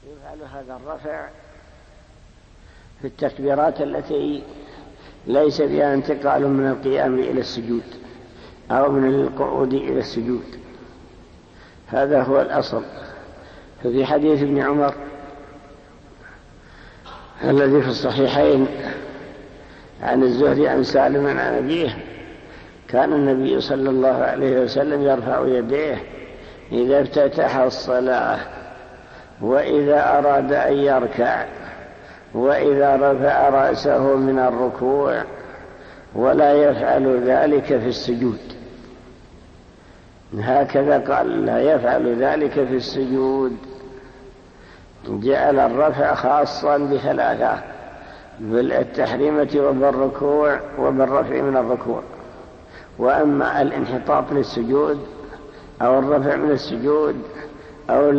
يفعل هذا الرفع في التكبيرات التي ليس فيها انتقال من القيام إلى السجود أو من القعود إلى السجود. هذا هو الأصل. ففي حديث ابن عمر الذي في الصحيحين عن الزهري عن سالم عن أبيه كان النبي صلى الله عليه وسلم يرفع يديه إذا افتتح الصلاة وإذا أراد أن يركع وإذا رفع رأسه من الركوع، ولا يفعل ذلك في السجود. هكذا قال: لا يفعل ذلك في السجود. جعل الرفع خاصا بثلاثة: بالتحريمة وبالركوع وبالرفع من الركوع. وأما الانحطاط للسجود أو الرفع من السجود أو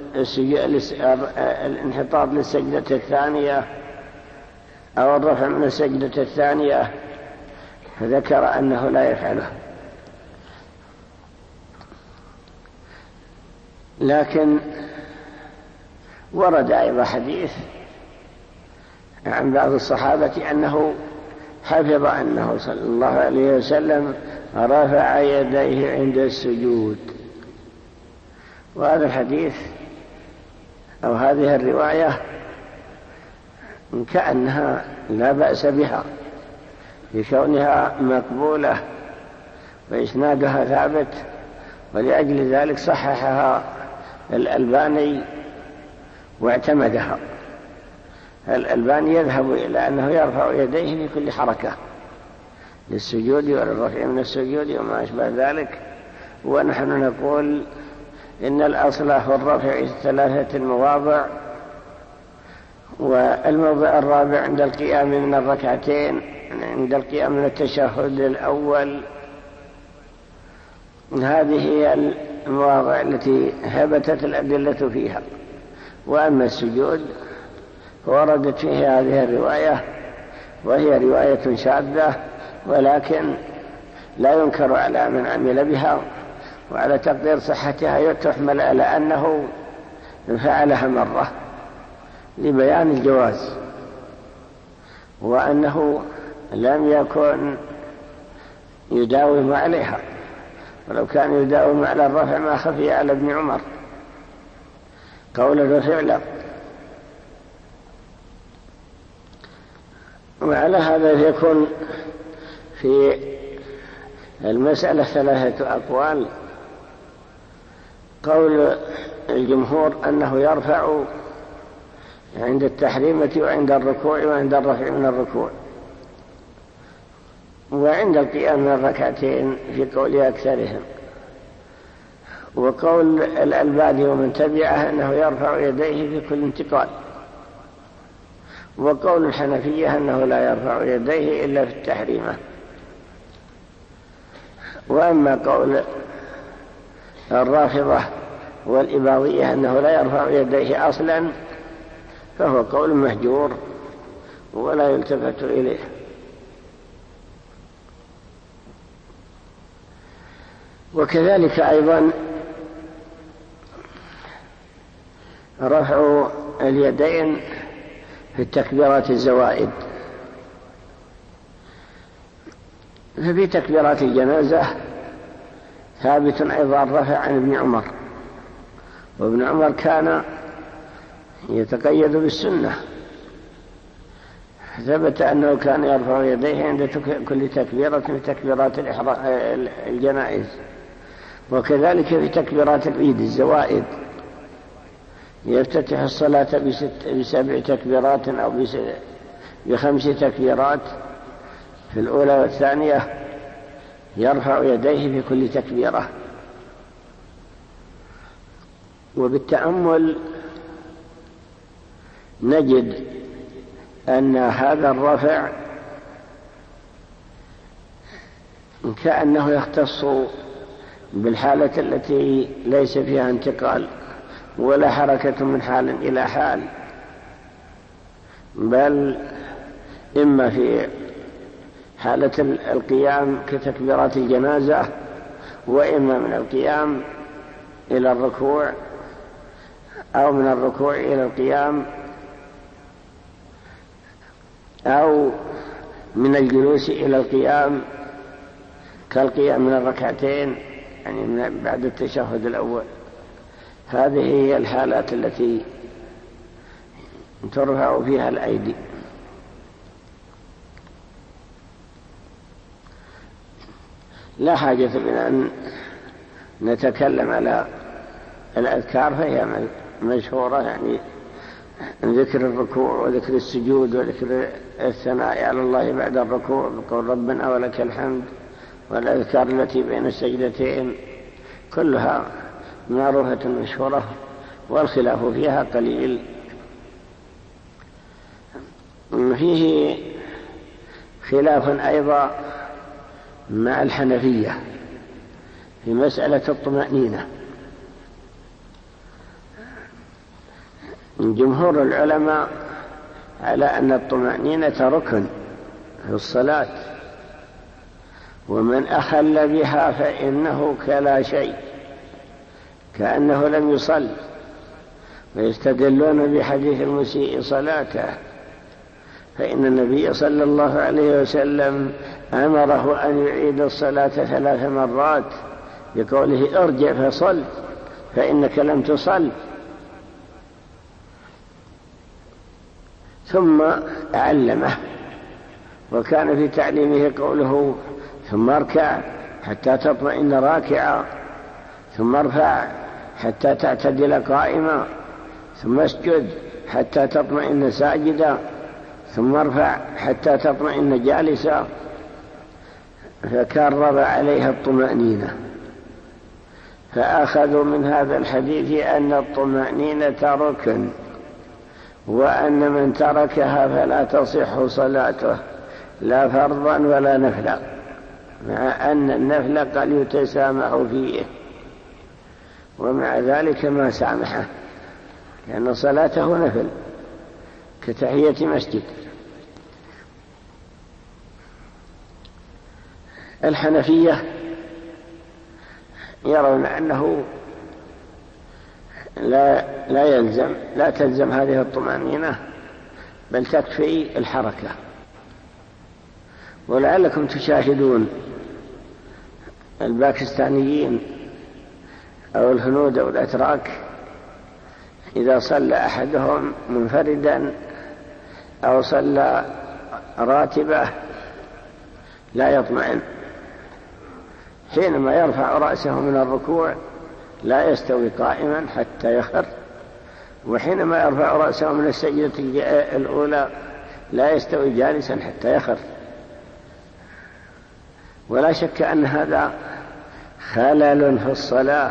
الانحطاط للسجدة الثانية أو الرفع من السجدة الثانية، فذكر أنه لا يفعله. لكن ورد أيضا حديث عن بعض الصحابة أنه حفظ أنه صلى الله عليه وسلم رفع يديه عند السجود، وهذا الحديث أو هذه الرواية كأنها لا بأس بها لكونها مقبولة وإسنادها ثابت، ولأجل ذلك صححها الألباني واعتمدها. الألباني يذهب إلى أنه يرفع يديه في كل حركة للسجود وللرفع من السجود وما أشبه ذلك، ونحن نقول إن الأصل هو الرفع في 3 مواضع، والموضع الرابع عند القيام من الركعتين، عند القيام من التشهد الأول. هذه هي المواضع التي ثبتت الأدلة فيها. وأما السجود فوردت فيه هذه الرواية، وهي رواية شاذة، ولكن لا ينكر على من عمل بها، وعلى تقدير صحتها تحمل على أنه فعلها مرة لبيان الجواز، وأنه لم يكن يداوم عليها، ولو كان يداوم على الرفع ما خفي على ابن عمر قولا وفعلا. وعلى هذا يكون في المسألة 3 أقوال. قول الجمهور أنه يرفع عند التحريمة وعند الركوع وعند الرفع من الركوع وعند القيام من الركعتين في قول أكثرهم. وقول الألباني ومن تبعه أنه يرفع يديه في كل انتقال. وقول الحنفية أنه لا يرفع يديه إلا في التحريمة. وأما قول الرافضة والإباضية أنه لا يرفع يديه أصلا فهو قول مهجور ولا يلتفت إليه. وكذلك أيضا رفع اليدين في التكبيرات الزوائد. ففي تكبيرات الجنازة ثابت أيضا رفع عن ابن عمر، وابن عمر كان يتقيد بالسنة، ثبت أنه كان يرفع يديه عند كل تكبيرة من تكبيرات الجنائز. وكذلك في تكبيرات العيد الزوائد يفتتح الصلاة ب7 تكبيرات أو ب5 تكبيرات في الأولى والثانية، يرفع يديه في كل تكبيرة. وبالتأمل نجد أن هذا الرفع كأنه يختص بالحالة التي ليس فيها انتقال ولا حركة من حال إلى حال، بل إما في حالة القيام كتكبيرات الجنازة، وإما من القيام إلى الركوع أو من الركوع إلى القيام، أو من الجلوس إلى القيام كالقيام من الركعتين، يعني بعد التشهد الأول. هذه هي الحالات التي ترفع فيها الأيدي. لا حاجة من أن نتكلم على الأذكار، فهي مشهورة، يعني ذكر الركوع وذكر السجود وذكر الثناء على الله بعد الركوع بقول ربنا ولك الحمد، والأذكار التي بين السجدتين كلها معروفة مشهورة، والخلاف فيها قليل. فيه خلاف أيضا مع الحنفية في مسألة الطمأنينة. جمهور العلماء على أن الطمأنينة ركن في الصلاة، ومن أخل بها فإنه كلا شيء، كأنه لم يصل، ويستدلون بحديث المسيء صلاته، فإن النبي صلى الله عليه وسلم أمره أن يعيد الصلاة 3 مرات بقوله ارجع فصل فإنك لم تصل، ثم علمه. وكان في تعليمه قوله ثم اركع حتى تطمئن راكعا، ثم ارفع حتى تعتدل قائما، ثم اسجد حتى تطمئن ساجدا، ثم ارفع حتى تطمئن جالسا، فكرر عليها الطمأنينة. فأخذوا من هذا الحديث أن الطمأنينة ركن، وأن من تركها فلا تصح صلاته لا فرضا ولا نفلا، مع أن النفل قد يتسامح فيه، ومع ذلك ما سامحه، لأن صلاته نفل كتحية مسجد. الحنفية يرون أنه لا تلزم هذه الطمأنينة، بل تكفي الحركة. ولعلكم تشاهدون الباكستانيين أو الهنود أو الأتراك إذا صلى أحدهم منفردا أو صلى راتبة لا يطمئن، حينما يرفع رأسه من الركوع لا يستوي قائما حتى يخر، وحينما يرفع رأسه من السجدة الأولى لا يستوي جالسا حتى يخر. ولا شك أن هذا خلل في الصلاة،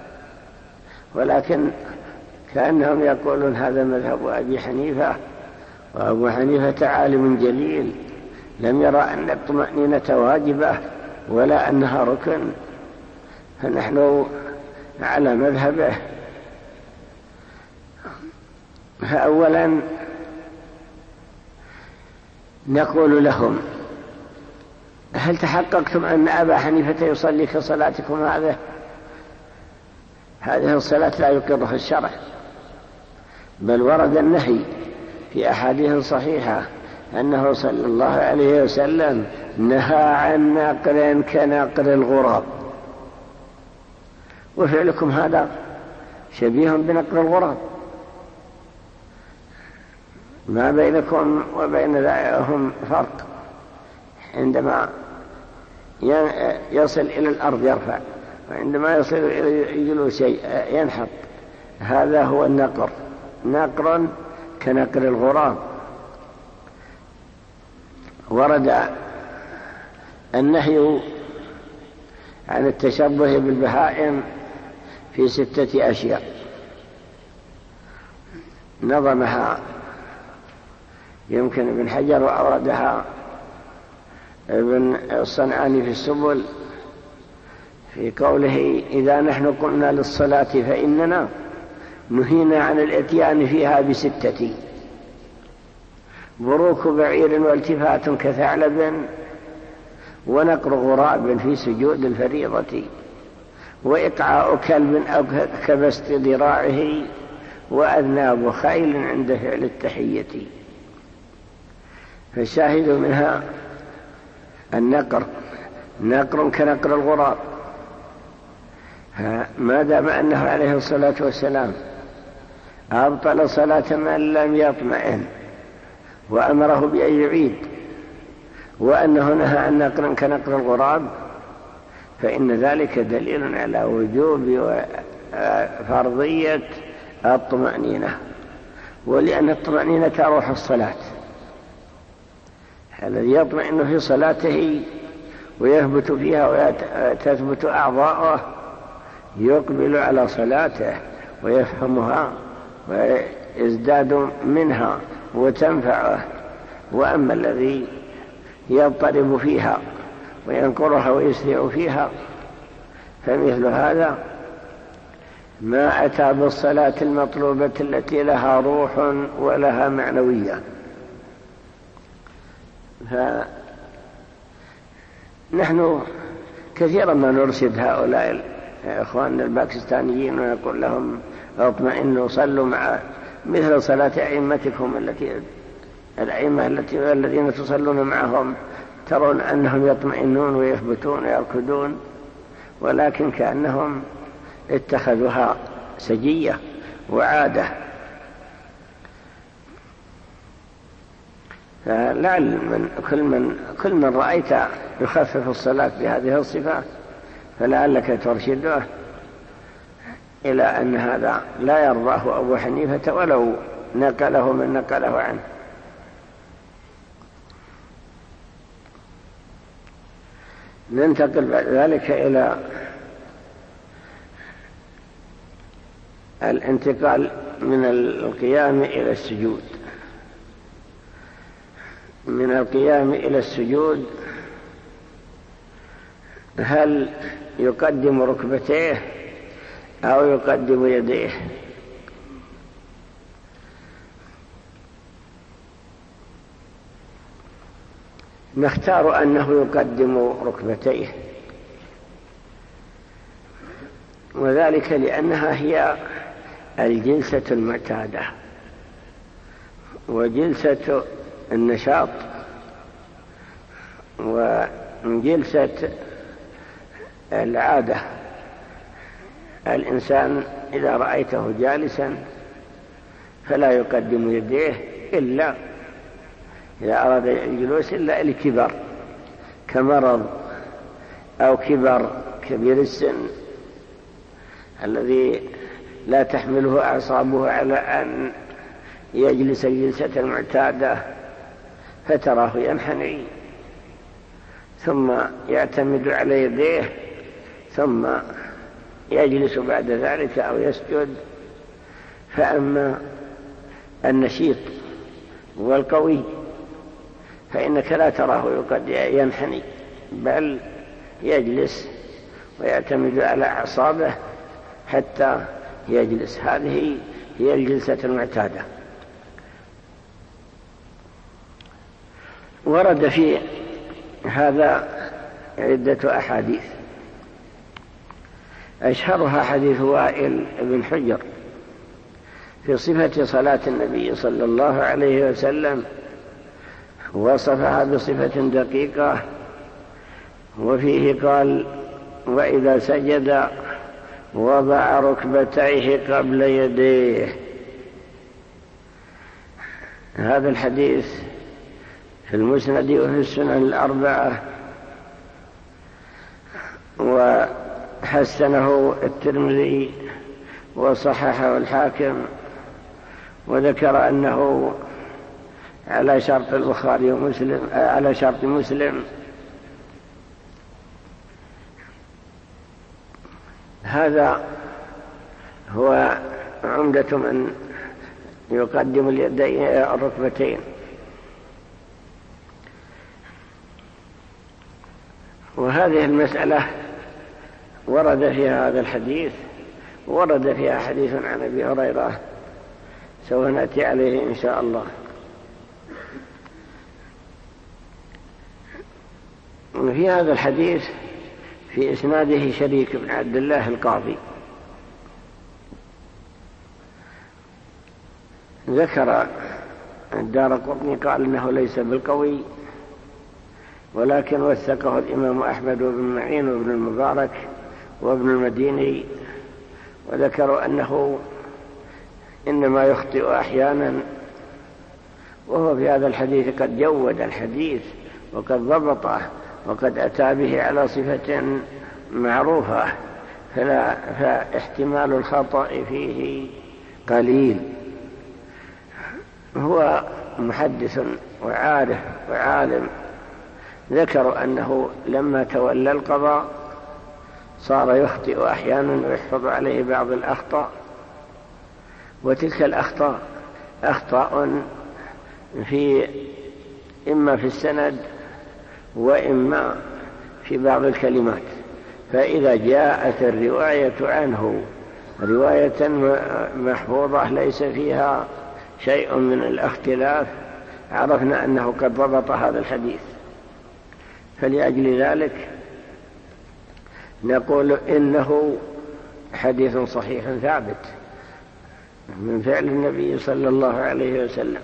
ولكن كأنهم يقولون هذا مذهب أبي حنيفة، وأبو حنيفة عالم جليل لم يرى أن الطمأنينة واجبة ولا أنها ركن، فنحن على مذهبه. فأولا نقول لهم هل تحققتم أن أبا حنيفة يصلي كصلاتكم هذه الصلاة لا يقرها الشرع، بل ورد النهي في أحاديث صحيحة أنه صلى الله عليه وسلم نهى عن نقر كنقر الغراب، وفعلكم هذا شبيه بنقر الغراب، ما بينكم وبين ذلكم فرق. عندما يصل إلى الأرض يرفع، وعندما يصل إلى الجلوس ينحط. هذا هو النقر، نقر كنقر الغراب. ورد النهي عن التشبه بالبهائم في 6 أشياء نظمها يمكن ابن حجر، وأوردها ابن الصنعاني في السبل في قوله إذا نحن قمنا للصلاة فإننا نهينا عن الاتيان فيها ب6: بروك بعير والتفات كثعلب، ونقر غراب في سجود الفريضة، وإقعاء كلب أو كبست ذراعه، وأذناب خيل عند فعل التحية. فالشاهد منها النقر، نقر كنقر الغراب. ما دام أنه عليه الصلاة والسلام أبطل صلاة من لم يطمئن وأمره بأن يعيد، وأنه نهى عن نقر كنقر الغراب، فإن ذلك دليل على وجوب وفرضية الطمأنينة، ولأن الطمأنينة روح الصلاة. الذي يطمئن في صلاته ويثبت فيها وتثبت أعضاؤه يقبل على صلاته ويفهمها ويزداد منها وتنفعه. وأما الذي يضطرب فيها وينكرها ويسرع فيها فمثل هذا ما أتى بالصلاة المطلوبة التي لها روح ولها معنوية. فنحن كثيرا ما نرشد هؤلاء إخواننا الباكستانيين ونقول لهم اطمئنوا صلوا مع مثل صلاة أئمتكم الأئمة الذين تصلون معهم، ترون أنهم يطمئنون ويثبتون ويركضون، ولكن كأنهم اتخذوها سجية وعادة. فلعل كل من رأيت يخفف الصلاة بهذه الصفة فلعلك ترشده إلى أن هذا لا يرضاه أبو حنيفة ولو نقله من نقله عنه. ننتقل بعد ذلك إلى الانتقال من القيام إلى السجود. من القيام إلى السجود هل يقدم ركبتيه أو يقدم يديه؟ نختار أنه يقدم ركبتيه، وذلك لأنها هي الجلسة المعتادة وجلسة النشاط وجلسة العادة. الإنسان إذا رأيته جالسا فلا يقدم يديه إلا إذا أراد الجلوس إلا الكبر كمرض أو كبير السن الذي لا تحمله أعصابه على أن يجلس الجلسة المعتادة، فتراه ينحني ثم يعتمد على يديه ثم يجلس بعد ذلك أو يسجد. فأما النشيط والقوي فإنك لا تراه قد ينحني، بل يجلس ويعتمد على أعصابه حتى يجلس. هذه هي الجلسة المعتادة. ورد في هذا عدة أحاديث، أشهرها حديث وائل بن حجر في صفة صلاة النبي صلى الله عليه وسلم، وصفها بصفة دقيقة، وفيه قال: وإذا سجد وضع ركبتيه قبل يديه. هذا الحديث في المسند وفي السنن الأربعة، وحسنه الترمذي وصححه الحاكم، وذكر أنه على شرط البخاري ومسلم، على شرط مسلم. هذا هو عمدة من يقدم اليدين الركبتين. وهذه المسألة ورد فيها هذا الحديث، ورد فيها حديث عن أبي هريرة سوف نأتي عليه إن شاء الله. وفي هذا الحديث في إسناده شريك بن عبد الله القاضي، ذكر الدارقطني قال إنه ليس بالقوي، ولكن وثقه الإمام أحمد وابن معين وابن المبارك وابن المديني، وذكروا أنه إنما يخطئ أحيانا، وهو في هذا الحديث قد جود الحديث وقد ضبطه وقد أتى به على صفة معروفة، فاحتمال الخطأ فيه قليل. هو محدث وعارف وعالم. ذكروا أنه لما تولى القضاء صار يخطئ أحيانا ويحفظ عليه بعض الأخطاء، وتلك الأخطاء أخطاء إما في السند وإما في بعض الكلمات. فإذا جاءت الرواية عنه رواية محفوظة ليس فيها شيء من الاختلاف عرفنا أنه قد ضبط هذا الحديث. فلأجل ذلك نقول إنه حديث صحيح ثابت من فعل النبي صلى الله عليه وسلم.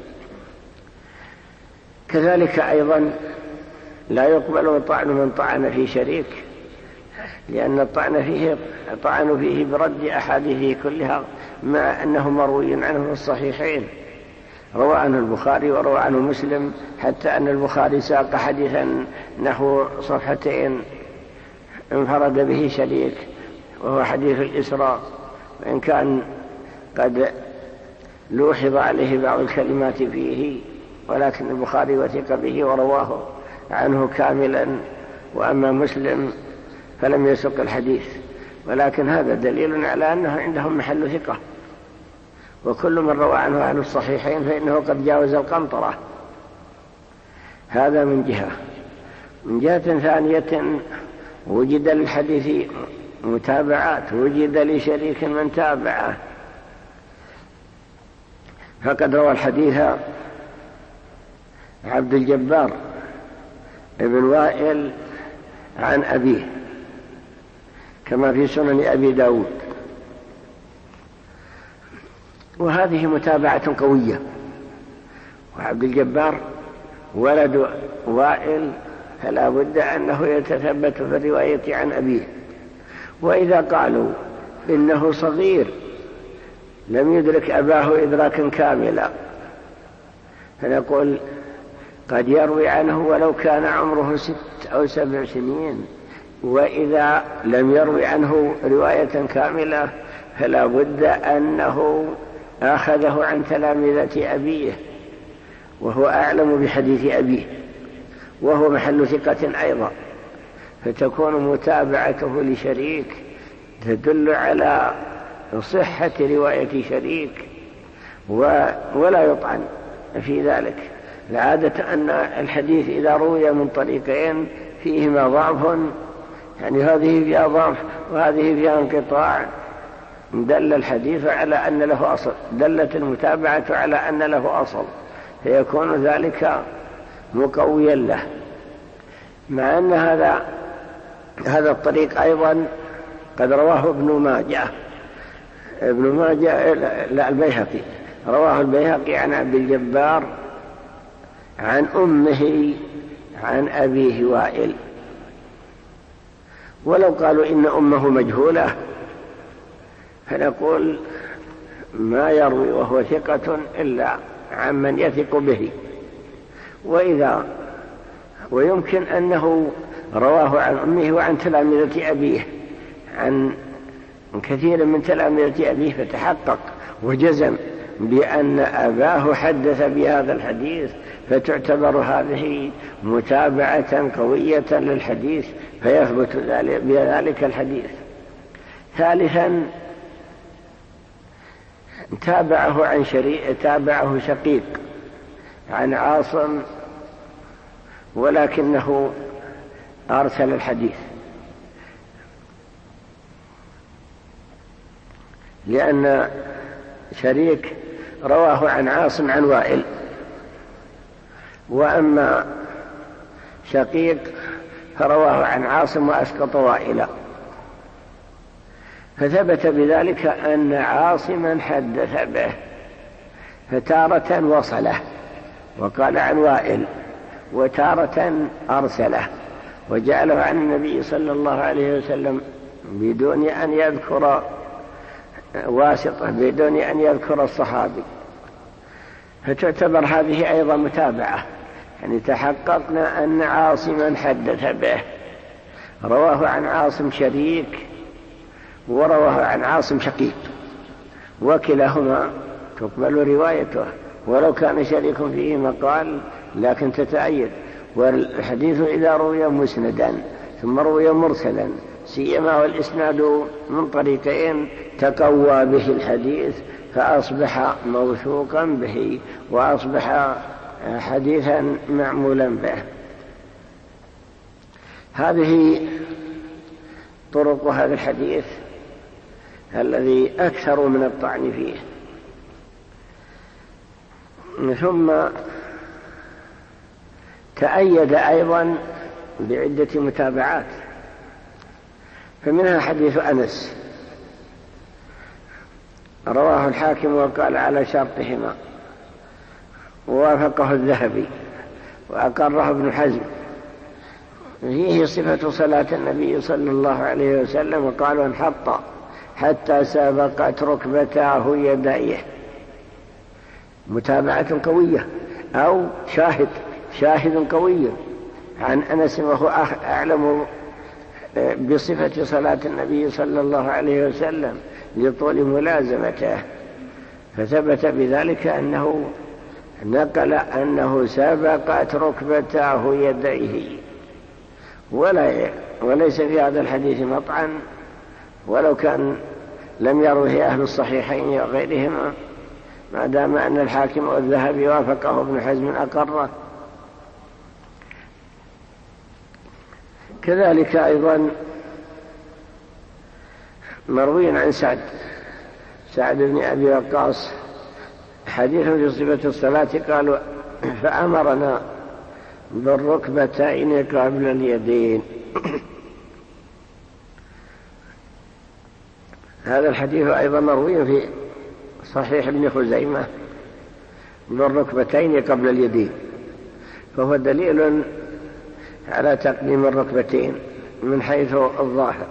كذلك أيضا لا يقبل طعن من طعن في شريك، لأن الطعن فيه برد أحاديثه كلها، مع أنه مروي عنه في الصحيحين، روى عنه البخاري وروى عنه مسلم، حتى أن البخاري ساق حديثا نحو صفحتين انفرد به شريك، وهو حديث الإسراء، وإن كان قد لوحظ عليه بعض الكلمات فيه، ولكن البخاري وثق به ورواه عنه كاملا، وأما مسلم فلم يسق الحديث. ولكن هذا دليل على أنه عندهم محل ثقة، وكل من روى عنه أهل الصحيحين فإنه قد جاوز القنطرة. هذا من جهة. من جهة ثانية وجد للحديث متابعات، وجد لشريك من تابعه، فقد روى الحديث عبد الجبار ابن وائل عن أبيه كما في سنن أبي داود، وهذه متابعة قوية. وعبد الجبار ولد وائل، فلا بد أنه يتثبت في الرواية عن أبيه. وإذا قالوا إنه صغير لم يدرك أباه إدراكا كاملا، فنقول قد يروي عنه ولو كان عمره 6 أو 7 سنين، وإذا لم يروي عنه رواية كاملة فلا بد أنه أخذه عن تلامذة أبيه، وهو أعلم بحديث أبيه، وهو محل ثقة أيضا، فتكون متابعته لشريك تدل على صحة رواية شريك، ولا يطعن في ذلك. العادة أن الحديث إذا روي من طريقين فيهما ضعف، يعني هذه فيها ضعف وهذه فيها انقطاع، دل الحديث على أن له أصل، دلت المتابعة على أن له أصل، فيكون ذلك مقويا له. مع أن هذا الطريق أيضا قد رواه ابن ماجه لا البيهقي، رواه البيهقي عن عبد الجبار عن أمه عن أبيه وائل. ولو قالوا إن أمه مجهولة فنقول ما يروي وهو ثقة إلا عمن يثق به. ويمكن أنه رواه عن أمه وعن تلامذة أبيه، عن كثير من تلامذة أبيه، فتحقق وجزم بأن أباه حدث بهذا الحديث، فتعتبر هذه متابعة قوية للحديث، فيثبت بذلك الحديث. ثالثا تابعه شقيق عن عاصم، ولكنه أرسل الحديث، لأن شريك رواه عن عاصم عن وائل، وأما شقيق فرواه عن عاصم وأسقط وائلا، فثبت بذلك أن عاصما حدث به، فتارة وصله وقال عن وائل، وتارة أرسله وجعله عن النبي صلى الله عليه وسلم بدون أن يذكر واسطة، بدون أن يذكر الصحابي. فتعتبر هذه أيضا متابعة، يعني تحققنا أن عاصما حدث به، رواه عن عاصم شريك ورواه عن عاصم شقيق، وكلاهما تقبل روايته ولو كان شريك فيه مقال لكن تتأيد. والحديث إذا روي مسندا ثم روي مرسلا سيما والإسناد من طريقين تقوى به الحديث فأصبح موثوقا به وأصبح حديثا معمولا به. هذه طرق هذا الحديث الذي أكثر من الطعن فيه. ثم تأيد أيضا بعدة متابعات، فمنها حديث أنس رواه الحاكم وقال على شرطهما، ووافقه الذهبي وأقره ابن حزم، فيه صفة صلاة النبي صلى الله عليه وسلم، وقالوا انحط حتى سابقت ركبتاه يديه. متابعة قوية أو شاهد قوي عن أنس وهو أعلم بصفة صلاة النبي صلى الله عليه وسلم لطول ملازمته، فثبت بذلك أنه نقل أنه سابقت ركبتاه يديه، وليس في هذا الحديث مطعن ولو كان لم يروه أهل الصحيحين وغيرهما، ما دام أن الحاكم والذهبي وافقه ابن حزم أقره. كذلك أيضا مروي عن سعد بن أبي وقاص حديث في صفة الصلاة، قالوا فأمرنا بالركبتين قبل اليدين. هذا الحديث أيضا مروي في صحيح ابن خزيمة بالركبتين قبل اليدين، فهو دليل على تقديم الركبتين من حيث الظاهر.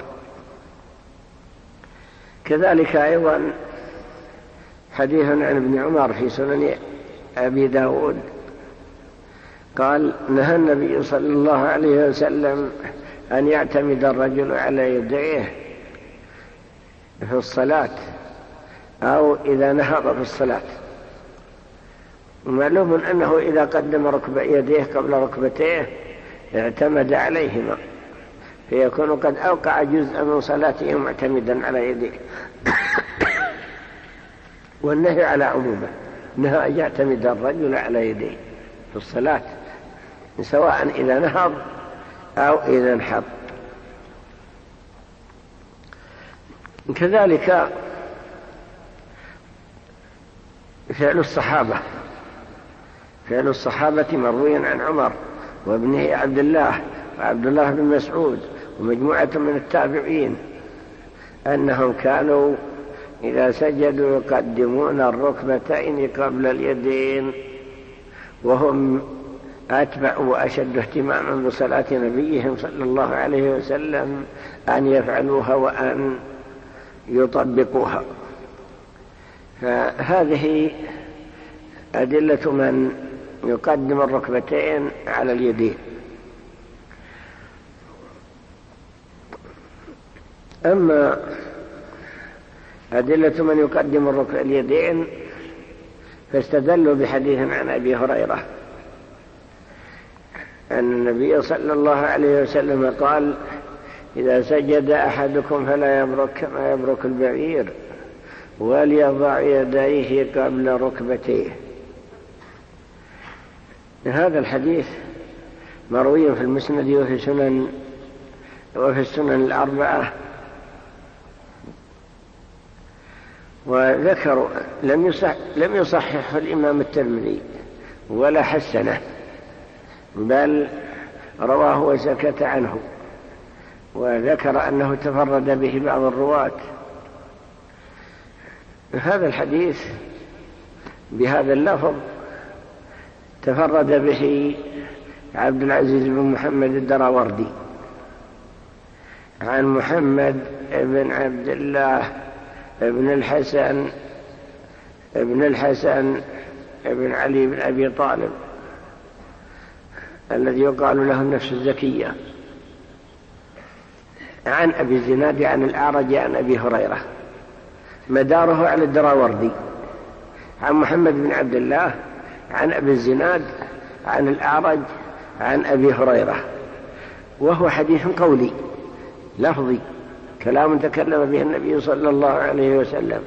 كذلك أيضا حديث عن ابن عمر في سنن أبي داود قال نهى النبي صلى الله عليه وسلم أن يعتمد الرجل على يديه في الصلاة أو إذا نهض في الصلاة. ومعلوم أنه إذا قدم يديه قبل ركبتيه اعتمد عليهما، فيكون قد أوقع جزءا من صلاته معتمدا على يديه. والنهي على عمومه، نهى أن يعتمد الرجل على يديه في الصلاة سواء إذا نهض أو إذا انحط. كذلك فعل الصحابة مروي عن عمر وابنه عبد الله وعبد الله بن مسعود ومجموعة من التابعين أنهم كانوا إذا سجدوا يقدمون الركبتين قبل اليدين، وهم أتبع وأشد اهتماما بصلاة نبيهم صلى الله عليه وسلم أن يفعلوها وأن يطبقوها. فهذه أدلة من يقدم الركبتين على اليدين. أما أدلة من يقدم اليدين فاستدلوا بحديث عن أبي هريرة أن النبي صلى الله عليه وسلم قال إذا سجد أحدكم فلا يبرك كما يبرك البعير وليضع يديه قبل ركبتيه. هذا الحديث مروي في المسند وفي السنن الأربعة، وذكروا لم يصحح الإمام الترمذي ولا حسنه، بل رواه وسكت عنه، وذكر أنه تفرد به بعض الرواة. هذا الحديث بهذا اللفظ تفرد به عبد العزيز بن محمد الدراوردي عن محمد بن عبد الله بن الحسن بن علي بن أبي طالب الذي يقال له النفس الزكية، عن أبي الزناد عن الأعرج عن أبي هريرة، مداره على الدراوردي، عن محمد بن عبد الله عن أبي الزناد عن الأعرج عن أبي هريرة، وهو حديث قولي لفظي، كلام تكلم به النبي صلى الله عليه وسلم،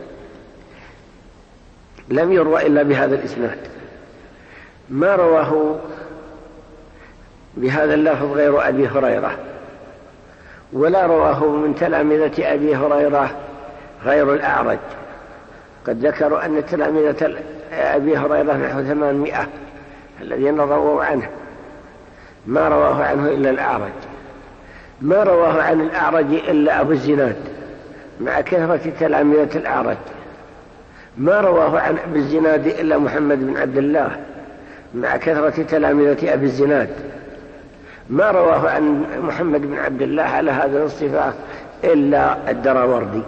لم يروى إلا بهذا الإسناد، ما رواه بهذا اللفظ غير أبي هريرة، ولا رواه من تلامذة أبي هريرة غير الأعرج. قد ذكروا أن تلامذة أبي هريرة نحو 800 الذين رووا عنه، ما رواه عنه إلا الأعرج، ما رواه عن الأعرج إلا أبو الزناد مع كثرة تلامذة الأعرج، ما رواه عن أبي الزناد إلا محمد بن عبد الله مع كثرة تلامذة أبي الزناد، ما رواه عن محمد بن عبد الله على هذا الصفة إلا الدراوردي.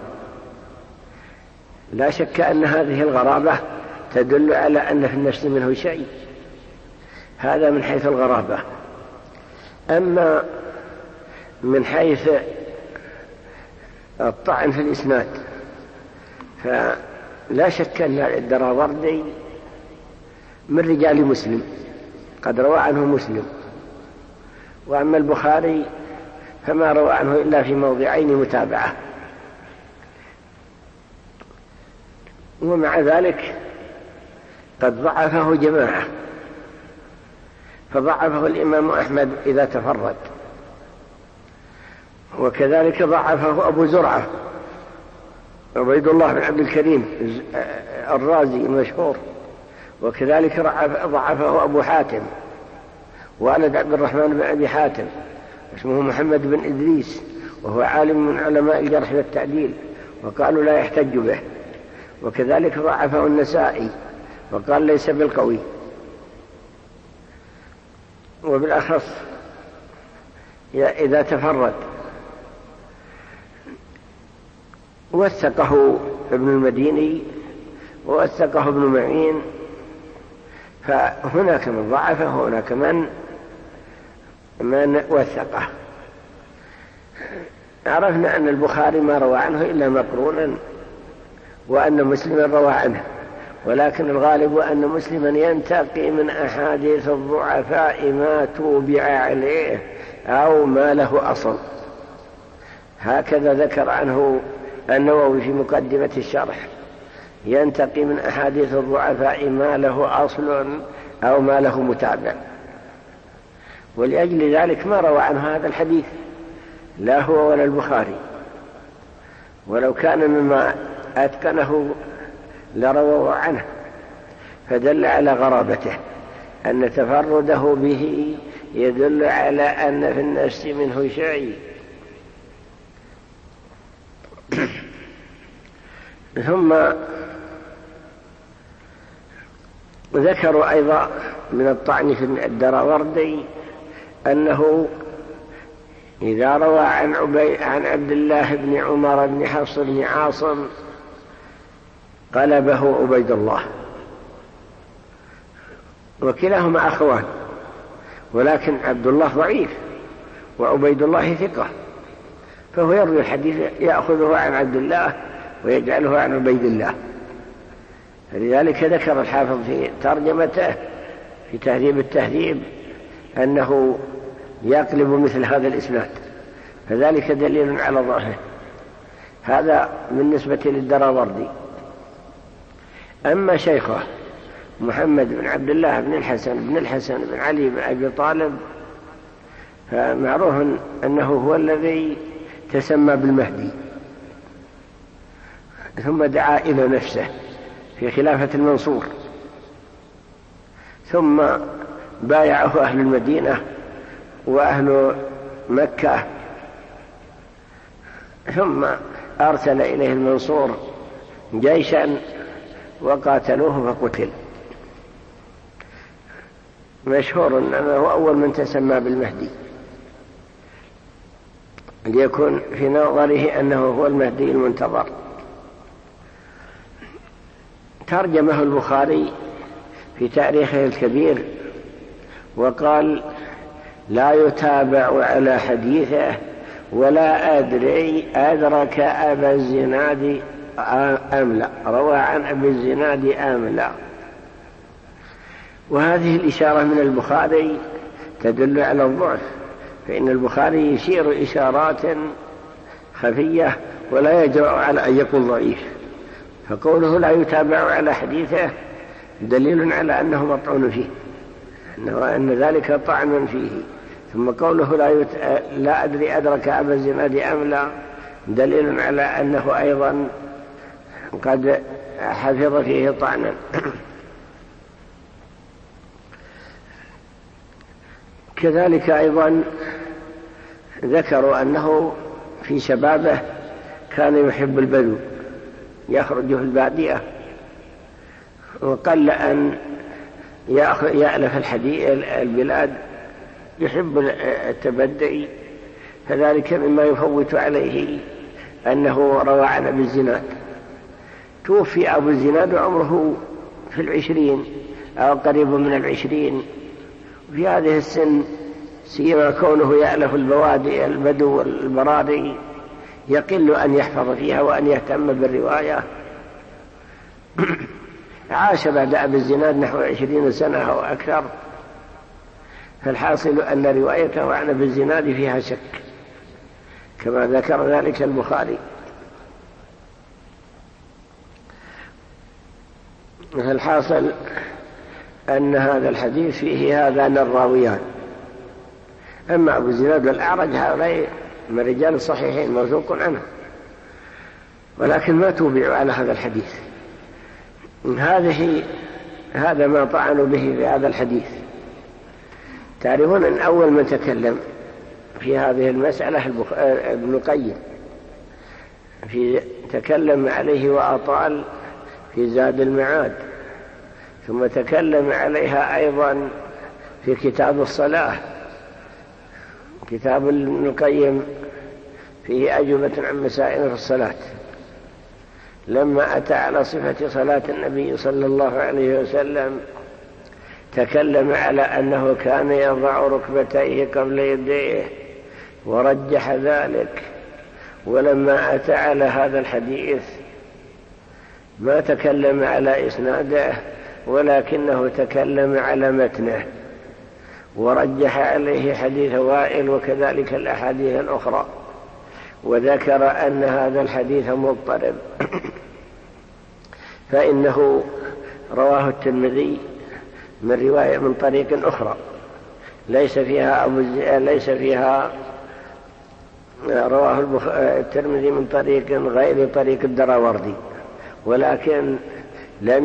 لا شك أن هذه الغرابة تدل على أن في النفس منه شيء، هذا من حيث الغرابة. أما من حيث الطعن في الإسناد فلا شك أن الدراوردي من رجال مسلم، قد روى عنه مسلم، وأما البخاري فما روى عنه إلا في موضعين متابعة، ومع ذلك قد ضعفه جماعة، فضعفه الإمام أحمد إذا تفرد، وكذلك ضعفه أبو زرعة عبيد الله بن عبد الكريم الرازي المشهور، وكذلك ضعفه أبو حاتم والد عبد الرحمن بن أبي حاتم اسمه محمد بن إدريس، وهو عالم من علماء الجرح والتعديل وقالوا لا يحتج به، وكذلك ضعفه النسائي وقال ليس بالقوي. وبالأخص إذا تفرد وثقه ابن المديني ووثقه ابن معين، فهناك من ضعفه وهناك من وثقه. عرفنا أن البخاري ما روى عنه إلا مقرونا، وأن مسلما روى عنه، ولكن الغالب أن مسلما ينتقي من أحاديث الضعفاء ما توبع عليه أو ما له أصل، هكذا ذكر عنه النووي في مقدمة الشرح، ينتقي من أحاديث الضعفاء ما له أصل أو ما له متابع، ولأجل ذلك ما روى عنه هذا الحديث لا هو ولا البخاري، ولو كان مما أتقنه لرووا عنه، فدل على غرابته أن تفرده به يدل على أن في النفس منه شيء. ثم ذكروا أيضا من الطعن في الدراوردي أنه إذا روى عن عبد الله بن عمر بن حفص بن عاصم قلبه عبيد الله، وكلاهما أخوان، ولكن عبد الله ضعيف وعبيد الله ثقة، فهو يروي الحديث يأخذه عن عبد الله ويجعله عن عبيد الله. فلذلك ذكر الحافظ في ترجمته في تهذيب التهذيب أنه يقلب مثل هذا الإسناد، فذلك دليل على ضعفه. هذا بالنسبة للدراوردي. أما شيخه محمد بن عبد الله بن الحسن بن علي بن أبي طالب فمعروف أنه هو الذي تسمى بالمهدي، ثم دعا إلى نفسه في خلافة المنصور، ثم بايعه أهل المدينة وأهل مكة، ثم أرسل إليه المنصور جيشا وقاتلوه فقتل. مشهور أنه هو أول من تسمى بالمهدي، ليكون في نظره أنه هو المهدي المنتظر. ترجمه البخاري في تاريخه الكبير وقال: لا يتابع على حديثه ولا أدري أدرك أبا الزناد أم لا، روى عن أبي الزناد أم لا. وهذه الإشارة من البخاري تدل على الضعف، فإن البخاري يشير إشارات خفية ولا يجرأ على أن يكون ضعيف، فقوله لا يتابع على حديثه دليل على أنه مطعون فيه، أن ذلك طعن فيه. ثم قوله لا أدري أدرك أبا الزناد أم لا دليل على أنه أيضا قد حفظ فيه طعنا. كذلك أيضا ذكروا أنه في شبابه كان يحب البدو، يخرج في البادية، وقل أن يألف البلاد، يحب التبدي، فذلك مما يفوت عليه أنه روى عن أبي الزناد. توفي أبو الزناد عمره في 20 أو قريب من 20، في هذه السن سيما كونه يألف البوادي البدو والبراري يقل أن يحفظ فيها وأن يهتم بالرواية. عاش بعد أبي الزناد نحو 20 سنة أو أكثر، فالحاصل أن روايته عن أبي الزناد فيها شك كما ذكر ذلك البخاري. فالحاصل أن هذا الحديث فيه هذان الراويان. أما أبو الزناد والأعرج هؤلاء من رجال الصحيحين موثوق عنه، ولكن ما توبعوا على هذا الحديث. هذا ما طعنوا به في هذا الحديث. تعرفون أن أول من تكلم في هذه المسألة ابن القيم، تكلم عليه وأطال في زاد المعاد، ثم تكلم عليها أيضا في كتاب الصلاة، كتاب ابن القيم فيه أجوبة عن مسائل في الصلاة. لما أتى على صفة صلاة النبي صلى الله عليه وسلم تكلم على أنه كان يضع ركبتيه قبل يديه ورجح ذلك. ولما أتى على هذا الحديث ما تكلم على إسناده، ولكنه تكلم على متنه ورجح عليه حديث وائل وكذلك الأحاديث الأخرى، وذكر أن هذا الحديث مضطرب، فإنه رواه الترمذي من رواية من طريق أخرى ليس فيها رواه الترمذي من طريق غير طريق الدراوردي، ولكن لم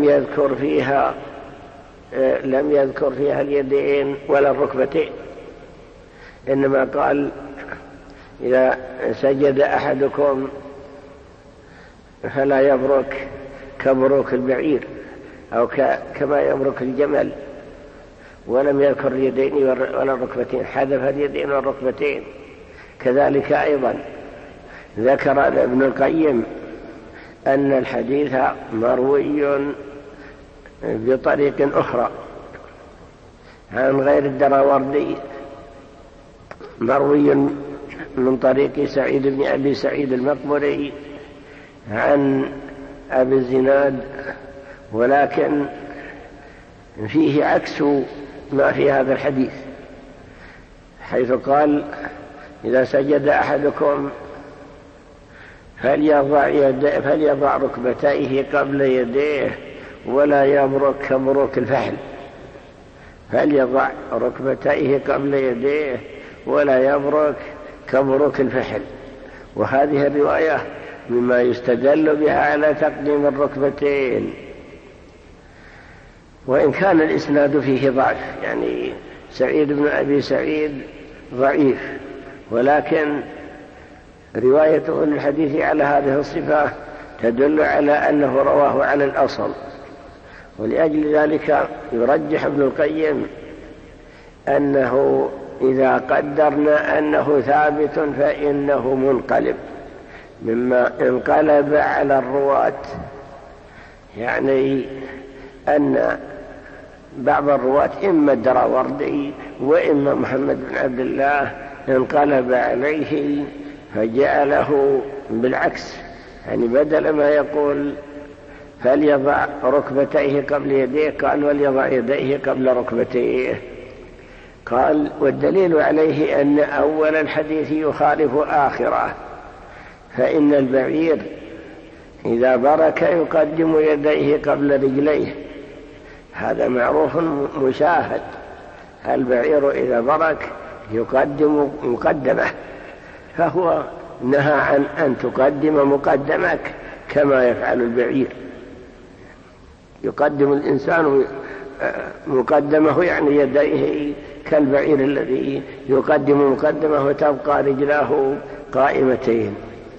يذكر فيها اليدين ولا الركبتين، إنما قال إذا سجد أحدكم فلا يبرك كبروك البعير أو كما يبرك الجمل، ولم يذكر اليدين ولا الركبتين، حذف اليدين والركبتين. كذلك أيضا ذكر ابن القيم أن الحديث مروي بطريق أخرى عن غير الدراوردي، مروي من طريق سعيد بن أبي سعيد المقبري عن أبي الزناد، ولكن فيه عكس ما في هذا الحديث، حيث قال إذا سجد أحدكم فليضع ركبتيه قبل يديه ولا يبرك كبروك الفحل، فليضع ركبتيه قبل يديه ولا يبرك كبروك الفحل. وهذه الرواية مما يستدل بها على تقديم الركبتين، وإن كان الإسناد فيه ضعف، يعني سعيد بن أبي سعيد ضعيف، ولكن روايته للحديث على هذه الصفة تدل على أنه رواه على الأصل، ولأجل ذلك يرجح ابن القيم أنه إذا قدرنا أنه ثابت فإنه منقلب، مما انقلب على الرواة، يعني أن بعض الرواة إما الدراوردي وإما محمد بن عبد الله انقلب عليه فجعله بالعكس، يعني بدل ما يقول فليضع ركبتيه قبل يديه قال وليضع يديه قبل ركبتيه. قال والدليل عليه أن أول الحديث يخالف آخره، فإن البعير إذا برك يقدم يديه قبل رجليه، هذا معروف مشاهد. البعير إذا برك يقدم مقدمه، فهو نهى عن أن تقدم مقدمك كما يفعل البعير. يقدم الإنسان مقدمه يعني يديه كالبعير الذي يقدم مقدمه وتبقى رجلاه قائمتين.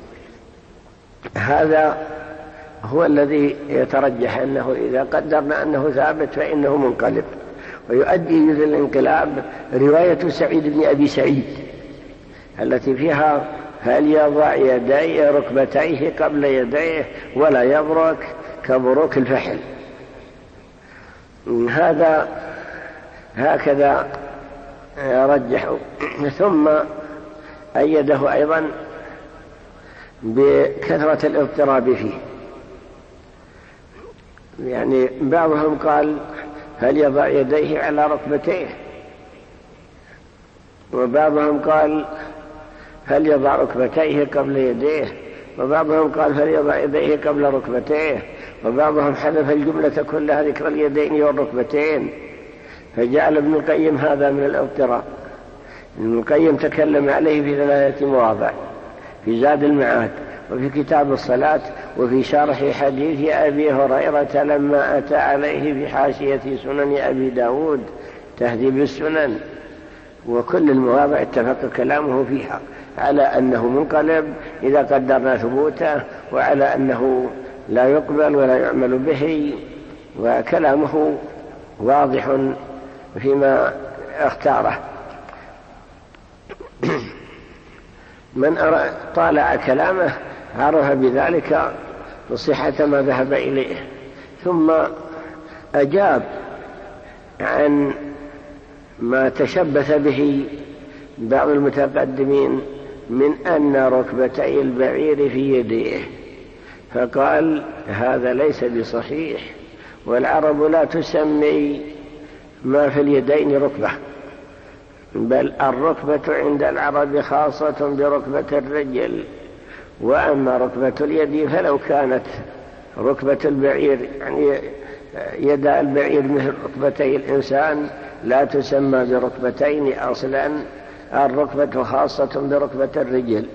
هذا هو الذي يترجح أنه إذا قدرنا أنه ثابت فإنه منقلب. ويؤدي جزء الانقلاب رواية سعيد بن أبي سعيد التي فيها فليضع يديه ركبتيه قبل يديه ولا يبرك كبروك الفحل. هذا هكذا رجحوا. ثم أيده أيضا بكثرة الاضطراب فيه، يعني بعضهم قال فليضع يديه على ركبتيه، وبعضهم قال فليضع ركبتيه قبل يديه، وبعضهم قال فليضع يديه قبل ركبتيه، وبعضهم حذف الجملة كلها ذكر اليدين والركبتين، فجعل ابن القيم هذا من الاضطراب. ابن القيم تكلم عليه في 3 مواضع، في زاد المعاد وفي كتاب الصلاة وفي شرح حديث أبي هريرة لما أتى عليه في حاشية سنن أبي داود تهذيب السنن، وكل المواضع اتفق كلامه فيها على أنه منقلب إذا قدرنا ثبوته، وعلى أنه لا يقبل ولا يعمل به، وكلامه واضح فيما اختاره. من طالع كلامه عرف بذلك صحة ما ذهب إليه. ثم أجاب عن ما تشبث به بعض المتقدمين من أن ركبتي البعير في يديه، فقال هذا ليس بصحيح، والعرب لا تسمي ما في اليدين ركبة، بل الركبة عند العرب خاصة بركبة الرجل، وأما ركبة اليد فلو كانت ركبة البعير يعني يد البعير مثل ركبتي الإنسان لا تسمى بركبتين أصلا، الركبة خاصة بركبة الرجل.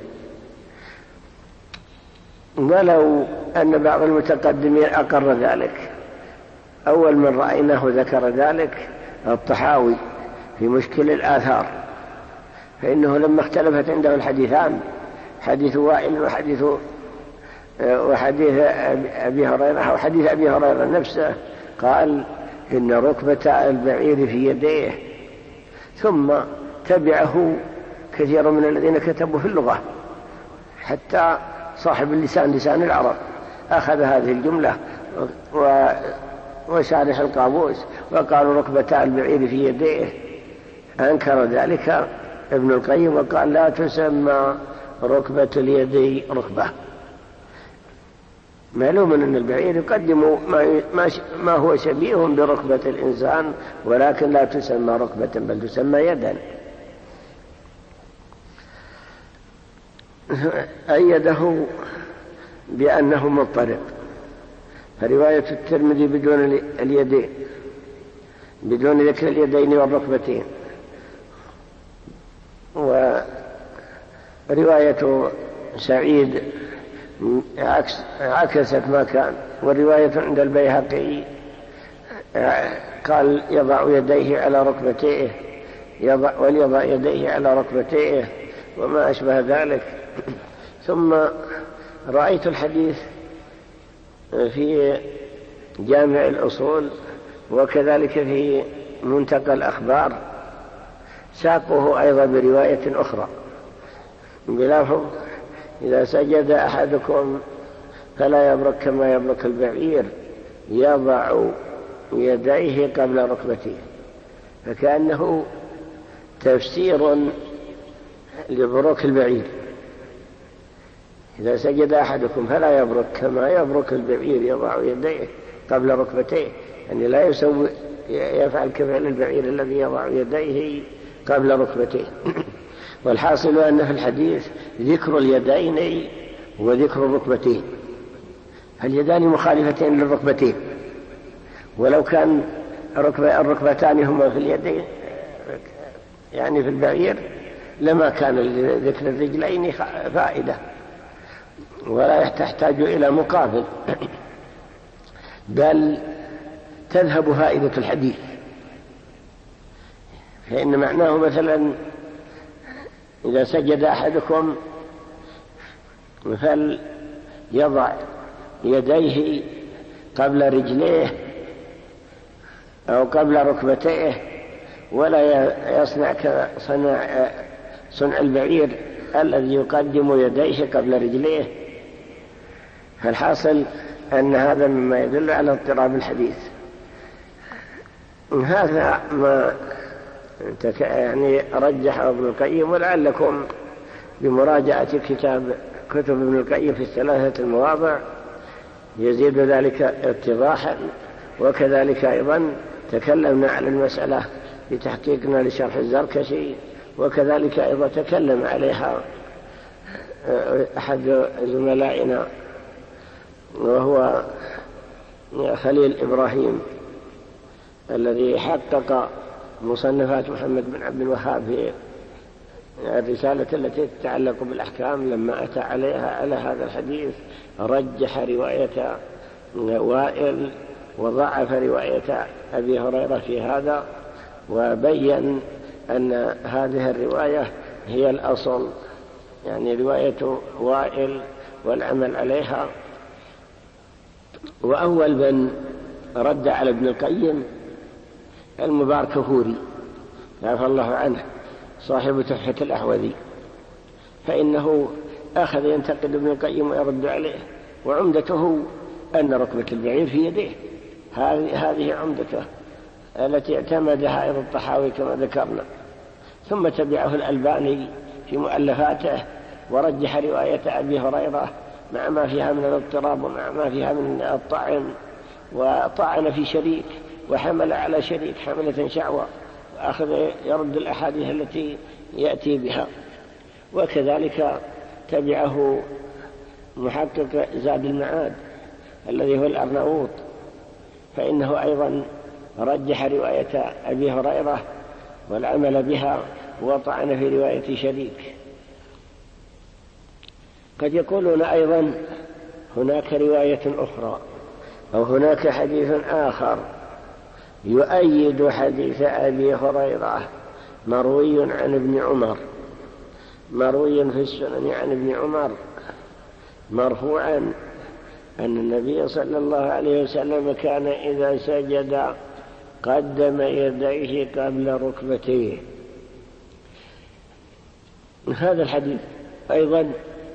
ولو أن بعض المتقدمين أقر ذلك، أول من رأيناه ذكر ذلك الطحاوي في مشكل الآثار، فإنه لما اختلفت عنده الحديثان، حديث وائل وحديث أبي هريرة أو حديث أبي هريرة نفسه، قال إن ركبة البعير في يديه. ثم تبعه كثير من الذين كتبوا في اللغة، حتى صاحب اللسان لسان العرب أخذ هذه الجملة وشارح القاموس وقالوا ركبة البعير في يديه. أنكر ذلك ابن القيم وقال لا تسمى ركبة اليد ركبة. معلوم أن البعير يقدم ما هو شبيه بركبة الإنسان، ولكن لا تسمى ركبة بل تسمى يدا. أيده بأنه مضطرب، فرواية الترمذي بدون اليدين، بدون ذكر اليدين والركبتين، ورواية سعيد عكست ما كان. والرواية عند البيهقي قال يضع يديه على ركبتيه، وليضع يديه على ركبتيه وما أشبه ذلك. ثم رأيت الحديث في جامع الأصول وكذلك في منتقى الأخبار ساقه أيضا برواية أخرى بلفظ: إذا سجد أحدكم فلا يبرك كما يبرك البعير يضع يديه قبل ركبتيه، فكأنه تفسير لبروك البعير. إذا سجد أحدكم فلا يبرك كما يبرك البعير يضع يديه قبل ركبتيه، يعني لا يفعل كفعل البعير الذي يضع يديه قبل ركبتيه. والحاصل أن في الحديث ذكر اليدين وذكر الركبتين، اليدان مخالفتين للركبتين، ولو كان الركبتان هما في اليدين يعني في البعير لما كان ذكر الرجلين فائدة ولا تحتاج إلى مقابل، بل تذهب فائدة الحديث. فإن معناه مثلا: إذا سجد أحدكم فليضع يديه قبل رجليه أو قبل ركبتيه، ولا يصنع صنع البعير الذي يقدم يديه قبل رجليه. فالحاصل أن هذا مما يدل على اضطراب الحديث. هذا ما يعني رجحه ابن القيم، ولعلكم بمراجعة كتب ابن القيم في الثلاثة المواضع يزيد ذلك اتضاحا. وكذلك أيضا تكلمنا على المسألة بتحقيقنا لشرح الزركشي، وكذلك أيضا تكلم عليها أحد زملائنا وهو خليل إبراهيم الذي حقق مصنفات محمد بن عبد الوهاب في الرسالة التي تتعلق بالأحكام. لما أتى على هذا الحديث رجح رواية وائل وضعف رواية أبي هريرة في هذا، وبين أن هذه الرواية هي الأصل، يعني رواية وائل والعمل عليها. وأول من رد على ابن القيم المباركفوري عفى الله عنه صاحب تحفة الأحوذي، فإنه أخذ ينتقد ابن القيم ويرد عليه، وعمدته أن ركبة البعير في يديه، هذه عمدته التي اعتمدها أيضا الطحاوي كما ذكرنا. ثم تبعه الألباني في مؤلفاته ورجح رواية أبي هريرة مع ما فيها من الاضطراب ومع ما فيها من الطعن، وطعن في شريك وحمل على شريك حملة شعوى، وأخذ يرد الأحاديث التي يأتي بها. وكذلك تبعه محقق زاد المعاد الذي هو الأرناؤوط، فإنه أيضا رجح رواية أبي هريرة والعمل بها وطعن في رواية شريك. قد يقولون أيضا هناك رواية أخرى أو هناك حديث آخر يؤيد حديث أبي هريرة مروي عن ابن عمر، مروي في السنن عن ابن عمر مرفوعا أن النبي صلى الله عليه وسلم كان إذا سجد قدم يديه قبل ركبتيه. هذا الحديث أيضا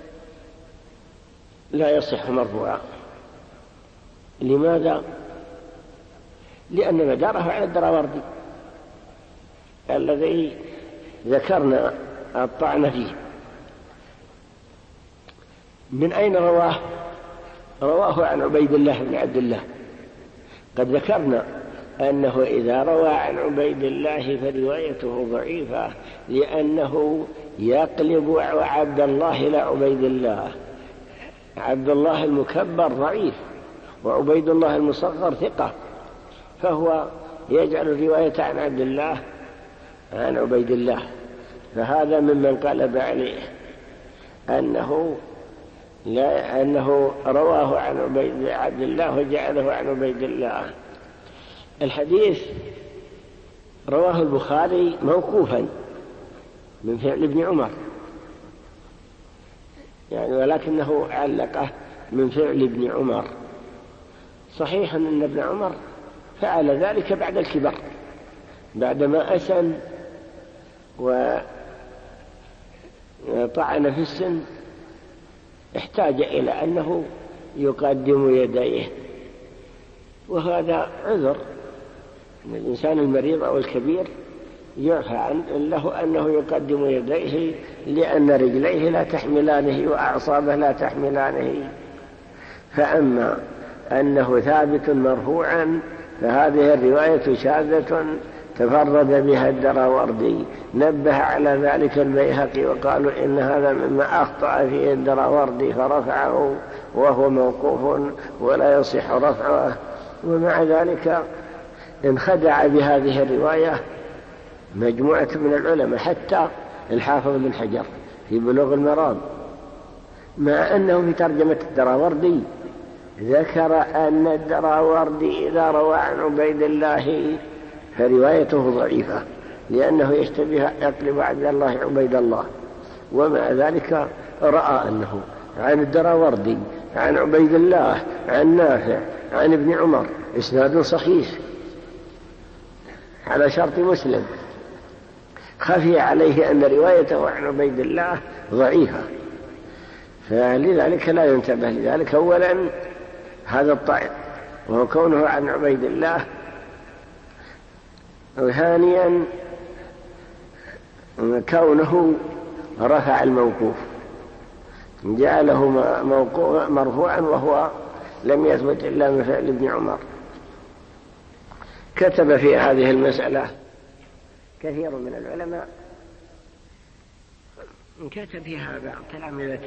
لا يصح مرفوعا. لماذا؟ لأن مداره على الدراوردي الذي ذكرنا الطعن فيه. من أين رواه؟ رواه عن عبيد الله بن عبد الله. قد ذكرنا أنه إذا روى عن عبيد الله فروايته ضعيفة، لأنه يقلب عبد الله إلى عبيد الله. عبد الله المكبر ضعيف وعبيد الله المصغر ثقة، فهو يجعل الرواية عن عبد الله عن عبيد الله، فهذا ممن قلب عليه أنه رواه عن عبد الله وجعله عن عبيد الله. الحديث رواه البخاري موقوفا من فعل ابن عمر، يعني ولكنه علقه من فعل ابن عمر. صحيح أن ابن عمر فعل ذلك بعد الكبر، بعدما أسن وطعن في السن احتاج إلى أنه يقدم يديه، وهذا عذر من الإنسان المريض أو الكبير يعفى له أنه يقدم يديه لأن رجليه لا تحملانه وأعصابه لا تحملانه. فأما أنه ثابت مرفوعا فهذه الرواية شاذة تفرد بها الدراوردي، نبه على ذلك البيهقي وقالوا إن هذا مما أخطأ فيه الدراوردي فرفعه وهو موقوف ولا يصح رفعه. ومع ذلك انخدع بهذه الرواية مجموعة من العلماء، حتى الحافظ بن حجر في بلوغ المرام، مع أنه في ترجمة الدراوردي ذكر أن الدراوردي إذا روى عن عبيد الله فروايته ضعيفة لأنه يشتبه يقلب عبد الله عبيد الله، ومع ذلك رأى أنه عن الدراوردي عن عبيد الله عن نافع عن ابن عمر إسناد صحيح على شرط مسلم، خفي عليه أن روايته عن عبيد الله ضعيفة، فلذلك لا ينتبه لذلك. أولا هذا الطعن وهو كونه عن عبيد الله، وثانيا كونه رفع الموقوف جعله مرفوعا وهو لم يثبت إلا من فعل ابن عمر. كتب في هذه المسألة كثير من العلماء، كتب فيها بعض تلامذة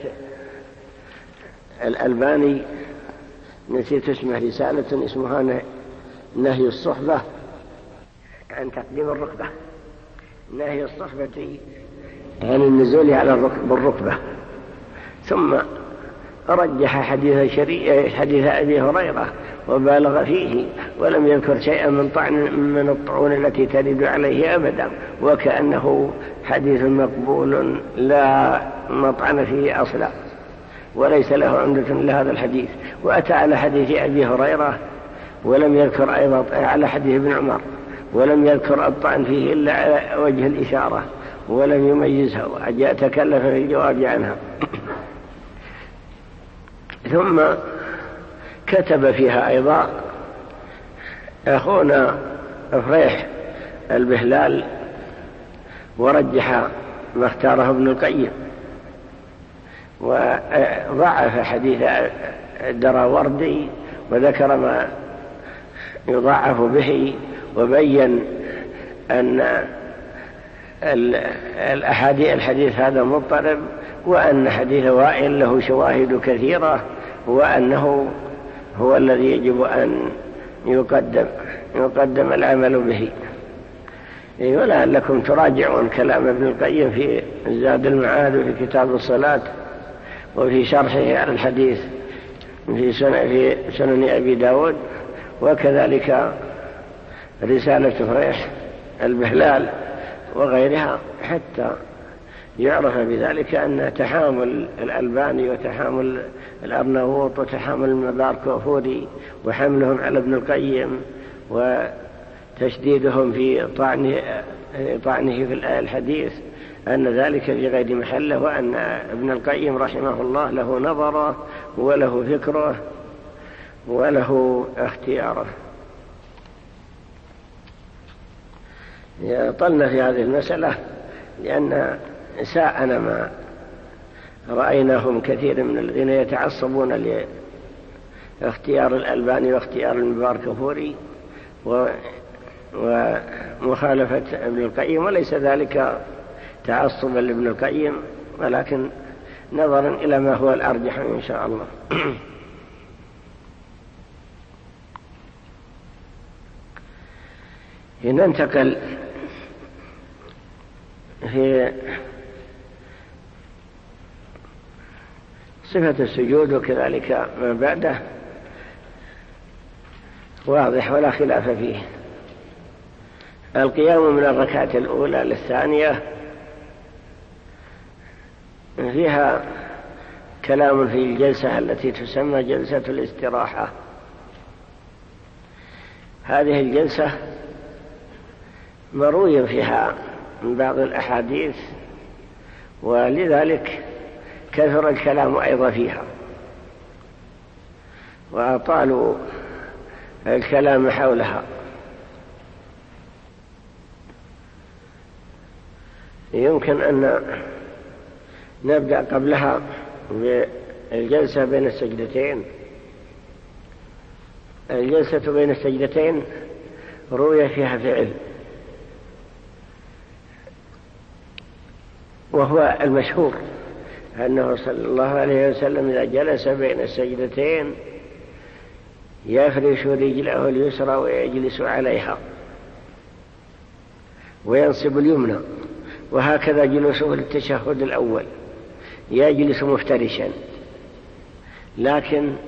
الألباني، نسيت اسمه، رسالة اسمها نهي الصحبة عن تقديم الركبة، نهي الصحبة عن النزول على بالركبة، ثم رجح حديث أبي هريرة وبالغ فيه ولم يذكر شيئا من الطعون التي ترد عليه أبدا، وكأنه حديث مقبول لا مطعن فيه أصلا وليس له عمدة لهذا الحديث. وأتى على حديث أبي هريرة ولم يذكر أيضا على حديث ابن عمر، ولم يذكر الطعن فيه إلا على وجه الإشارة ولم يميزها، وجاء تكلف في الجواب عنها. ثم كتب فيها أيضا أخونا فريح البهلال ورجح ما اختاره ابن القيم، وضعف حديث الدراوردي وذكر ما يضاعف به، وبين أن الحديث هذا مضطرب، وأن حديث وائل له شواهد كثيرة، وأنه هو الذي يجب أن يقدم العمل به. ولعلكم تراجعون كلام ابن القيم في زاد المعاد وفي كتاب الصلاة وفي شرحه على الحديث في سنن أبي داود، وكذلك رسالة فريح البهلال وغيرها، حتى يعرف بذلك أن تحامل الألباني وتحامل الأرناؤوط وتحامل المباركوفوري وحملهم على ابن القيم وتشديدهم في طعنه في الحديث أن ذلك في غير محله، وأن ابن القيم رحمه الله له نظره وله فكره وله اختياره. طلنا في هذه المسألة لأن ساءنا ما رأيناهم كثير من الذين يتعصبون لاختيار الألباني واختيار المباركفوري ومخالفة ابن القيم، وليس ذلك تعصبا لابن القيم، ولكن نظرا إلى ما هو الأرجح إن شاء الله. ننتقل في صفة السجود وكذلك ما بعده واضح ولا خلاف فيه. القيام من الركعة الأولى للثانية فيها كلام في الجلسة التي تسمى جلسة الاستراحة. هذه الجلسة مروي فيها من بعض الأحاديث، ولذلك كثر الكلام أيضا فيها وأطالوا الكلام حولها. يمكن أن نبدأ قبلها بالجلسة بين السجدتين. الجلسة بين السجدتين روي فيها فعل، وهو المشهور أنه صلى الله عليه وسلم إذا جلس بين السجدتين يفرش رجله اليسرى ويجلس عليها وينصب اليمنى، وهكذا جلوسه للتشهد الأول يجلس مفترشا. لكن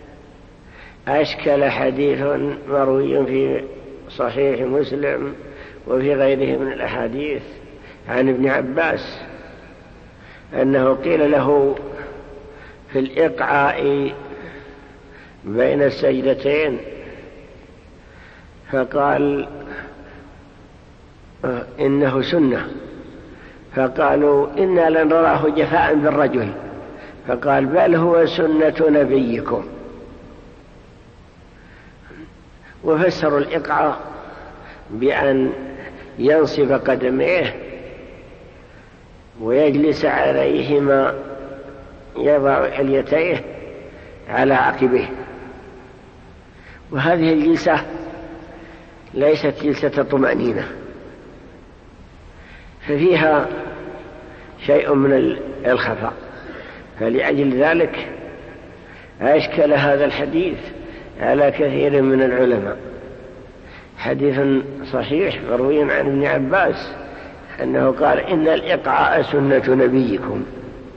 أشكل حديث مروي في صحيح مسلم وفي غيره من الأحاديث عن ابن عباس أنه قيل له في الإقعاء بين السجدتين فقال إنه سنة، فقالوا إنا لنراه جفاء بالرجل، فقال بل هو سنة نبيكم. وفسروا الإقعاء بأن ينصب قدميه ويجلس عليهما، يضع عليتيه على عقبيه. وهذه الجلسة ليست جلسة طمأنينة، ففيها شيء من الخفاء، فلأجل ذلك أشكل هذا الحديث على كثير من العلماء. حديث صحيح مروي عن ابن عباس أنه قال إن الإقعاء سنة نبيكم،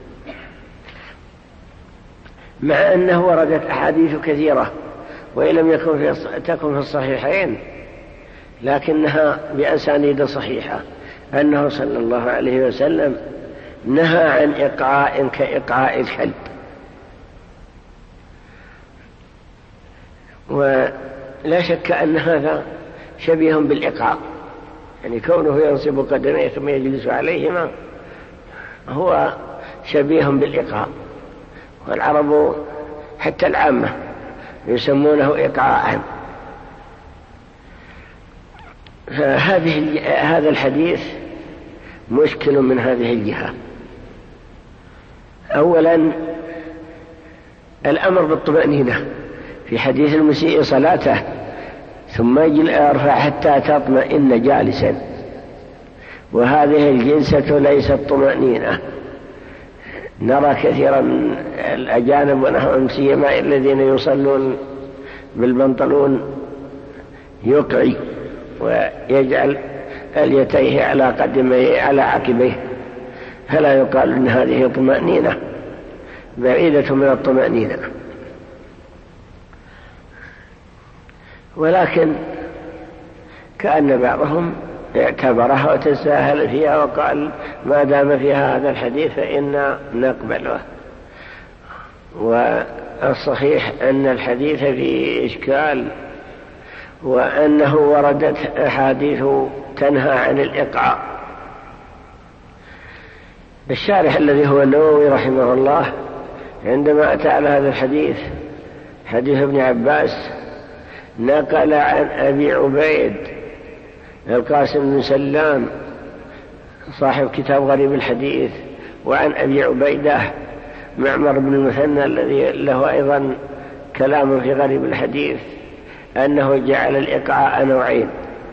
مع أنه وردت أحاديث كثيرة وإن لم تكن في الصحيحين لكنها بأسانيد صحيحة أنه صلى الله عليه وسلم نهى عن إقعاء كإقعاء الكلب. ولا شك أن هذا شبيه بالإقعاء، يعني كونه ينصب قدميه ثم يجلس عليهما هو شبيه بالإقعاء. والعرب حتى العامة يسمونه إقعاء. هذا الحديث مشكل من هذه الجهة. أولا الأمر بالطمأنينة في حديث المسيء صلاته ثم يرفع حتى تطمئن جالسا، وهذه الجلسة ليست طمأنينة. نرى كثيرا من الأجانب ونحن سيما الذين يصلون بالبنطلون يقعي ويجعل اليتيه على قدميه على عقبيه، فلا يقال إن هذه طمأنينة، بعيدة من الطمأنينة. ولكن كأن بعضهم اعتبرها وتساهل فيها وقال ما دام فيها هذا الحديث فإنا نقبله. والصحيح أن الحديث فيه إشكال، وأنه وردت أحاديث تنهى عن الإقعاء. الشارح الذي هو النووي رحمه الله عندما أتى على هذا الحديث، حديث ابن عباس، نقل عن أبي عبيد القاسم بن سلام صاحب كتاب غريب الحديث، وعن أبي عبيدة معمر بن المثنى الذي له أيضا كلام في غريب الحديث، أنه جعل الإقعاء نوعين.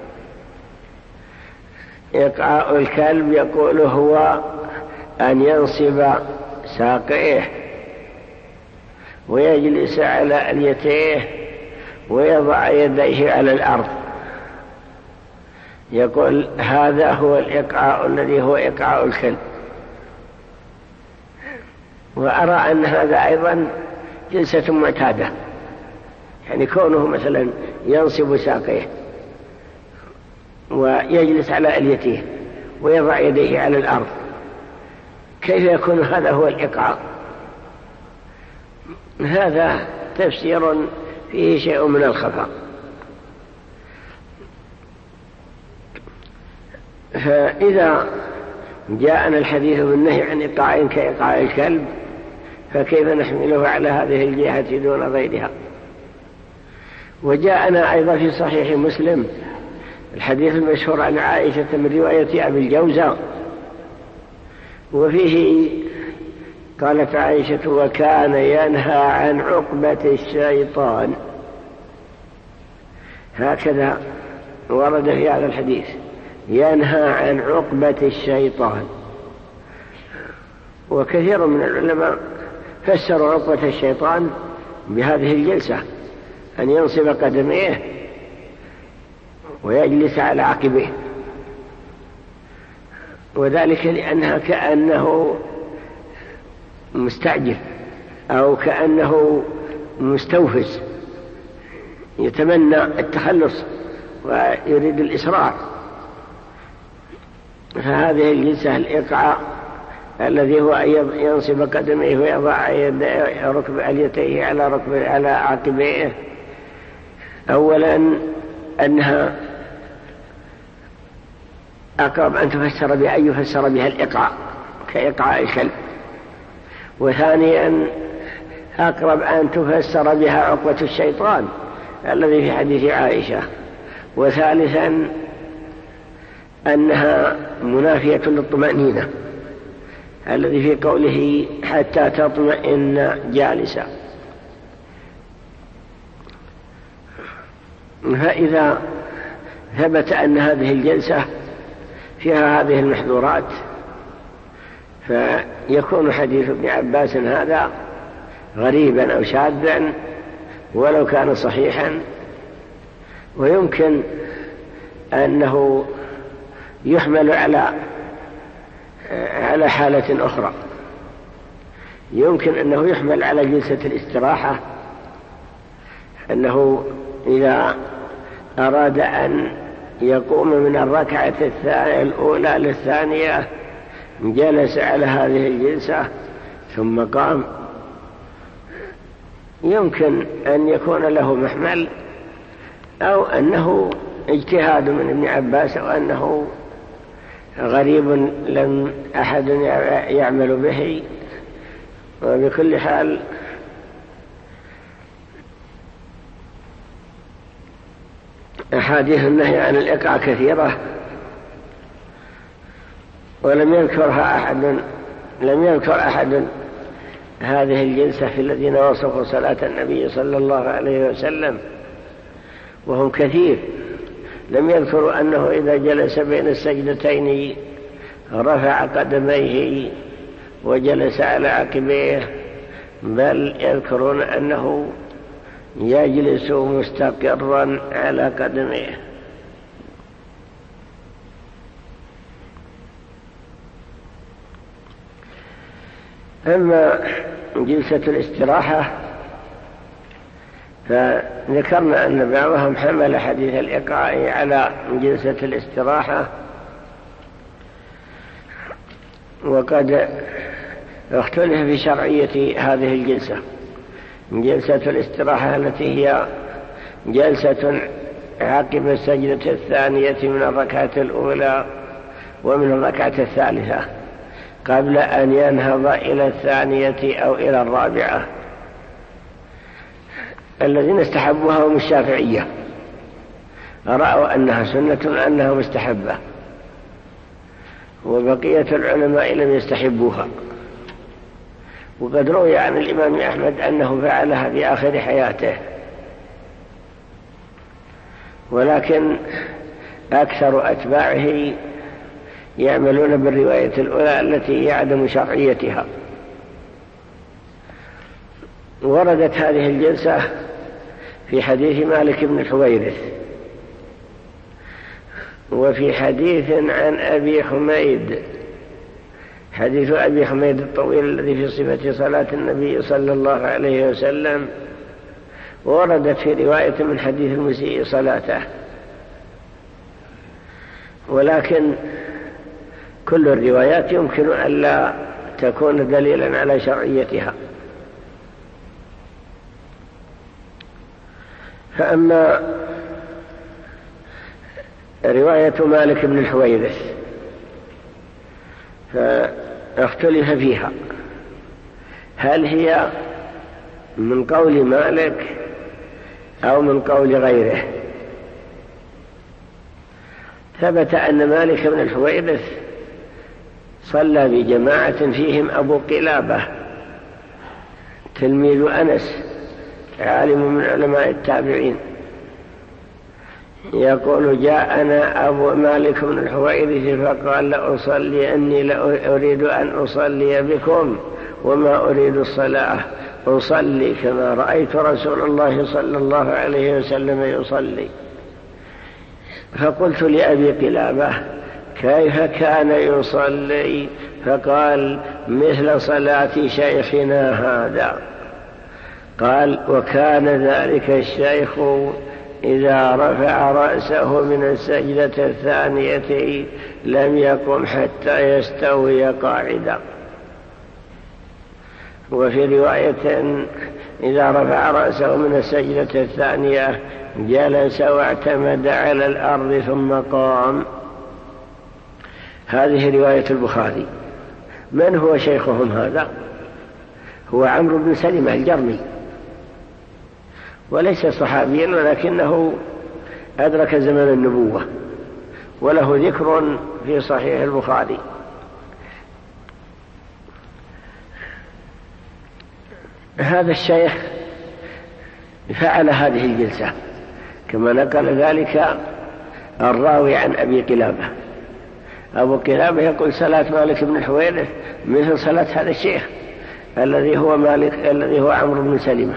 إقعاء الكلب يقول هو أن ينصب ساقيه ويجلس على أليتيه ويضع يديه على الأرض، يقول هذا هو الإقعاء الذي هو إقعاء الكلب. وأرى أن هذا أيضا جلسة معتادة، يعني كونه مثلا ينصب ساقيه ويجلس على أليته ويضع يديه على الأرض، كيف يكون هذا هو الإقعاء؟ هذا تفسير فيه شيء من الخفاء. فإذا جاءنا الحديث بالنهي عن إيقاع كإيقاع الكلب فكيف نحمله على هذه الجهة دون غيرها؟ وجاءنا أيضا في صحيح مسلم الحديث المشهور عن عائشة من رواية أبي الجوزاء، وفيه قالت عائشة: وكان ينهى عن عقبة الشيطان. هكذا ورد في هذا الحديث: ينهى عن عقبة الشيطان. وكثير من العلماء فسروا عقبة الشيطان بهذه الجلسة، أن ينصب قدميه ويجلس على عقبيه، وذلك لأنها كأنه مستعجل أو كأنه مستوفز يتمنى التخلص ويريد الإسراع. فهذه الجلسة الإيقاع الذي هو ينصب قدميه ويضع اليتيه على عقبيه، أولا أنها أقرب أن تفسر بها أن يفسر بها الإيقاع كإيقاع الكلب، وثانيا أقرب أن تفسر بها عقبة الشيطان الذي في حديث عائشة، وثالثا أنها منافية للطمأنينة الذي في قوله حتى تطمئن جالسا. فإذا ثبت أن هذه الجلسة فيها هذه المحظورات فيكون حديث ابن عباس هذا غريبا أو شاذا ولو كان صحيحا، ويمكن أنه يحمل على حالة أخرى. يمكن أنه يحمل على جلسة الاستراحة، أنه إذا أراد أن يقوم من الركعة الأولى للثانية جلس على هذه الجلسة ثم قام. يمكن أن يكون له محمل، أو أنه اجتهاد من ابن عباس، أو أنه غريب لم أحد يعمل به. وبكل حال أحاديث النهي عن الإيقاع كثيرة، ولم يذكر أحد هذه الجلسة في الذين وصفوا صلاة النبي صلى الله عليه وسلم، وهم كثير. لم يذكروا أنه إذا جلس بين السجدتين رفع قدميه وجلس على عقبيه، بل يذكرون أنه يجلس مستقرا على قدميه. أما جلسة الاستراحة فذكرنا أن بعضهم حمل حديث الإيقاع على جلسة الاستراحة، وقد اختلف في شرعية هذه الجلسة. جلسة الاستراحة التي هي جلسة عقب السجدة الثانية من الركعة الأولى ومن الركعة الثالثة قبل أن ينهض إلى الثانية أو إلى الرابعة. الذين استحبوها هم الشافعية، رأوا أنها سنة أنها مستحبة، وبقية العلماء لم يستحبوها. وقد روي عن الإمام أحمد أنه فعلها في آخر حياته، ولكن أكثر أتباعه يعملون بالرواية الأولى التي هي عدم شرعيتها. وردت هذه الجلسة في حديث مالك بن الحويرث، وفي حديث عن أبي حميد، حديث أبي حميد الطويل الذي في صفة صلاة النبي صلى الله عليه وسلم، وردت في رواية من حديث المسيء صلاته. ولكن كل الروايات يمكن أن لا تكون دليلا على شرعيتها. فأما رواية مالك بن الحويرث فاختلف فيها، هل هي من قول مالك أو من قول غيره. ثبت أن مالك بن الحويرث صلى بجماعة فيهم أبو قلابة تلميذ أنس عالم من علماء التابعين، يقول جاءنا أبو مالك بن الحويرث فقال لأصلي أني لأريد أن أصلي بكم وما أريد الصلاة، أصلي كما رأيت رسول الله صلى الله عليه وسلم يصلي. فقلت لأبي قلابة كيف كان يصلي؟ فقال مثل صلاة شيخنا هذا. قال وكان ذلك الشيخ إذا رفع رأسه من السجدة الثانية لم يقم حتى يستوي قاعدا. وفي رواية إذا رفع رأسه من السجدة الثانية جلس واعتمد على الأرض ثم قام. هذه رواية البخاري. من هو شيخهم هذا؟ هو عمرو بن سلمة الجرمي، وليس صحابيا ولكنه أدرك زمن النبوة وله ذكر في صحيح البخاري. هذا الشيخ فعل هذه الجلسة كما نقل ذلك الراوي عن أبي قلابة. أبو قلابة يقول صلاة مالك بن الحويرث مثل صلاة هذا الشيخ الذي هو عمرو بن سلمة.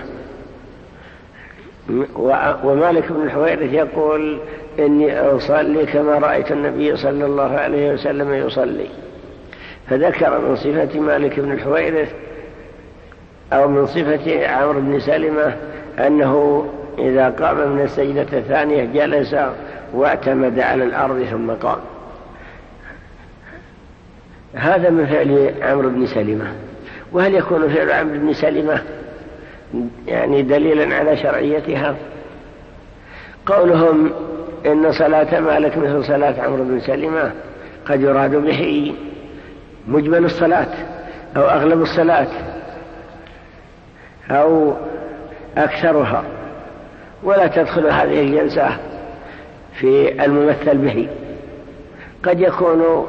ومالك بن الحويرث يقول إني أصلي كما رأيت النبي صلى الله عليه وسلم يصلي. فذكر من صفة مالك بن الحويرث أو من صفة عمرو بن سلمة أنه إذا قام من السجدة الثانية جلس واعتمد على الأرض ثم قام. هذا من فعل عمرو بن سلمة. وهل يكون فعل عمرو بن سلمة يعني دليلا على شرعيتها؟ قولهم إن صلاة مالك مثل صلاة عمرو بن سلمة قد يراد به مجمل الصلاة أو أغلب الصلاة أو أكثرها، ولا تدخل هذه الجلسة في الممثل به. قد يكون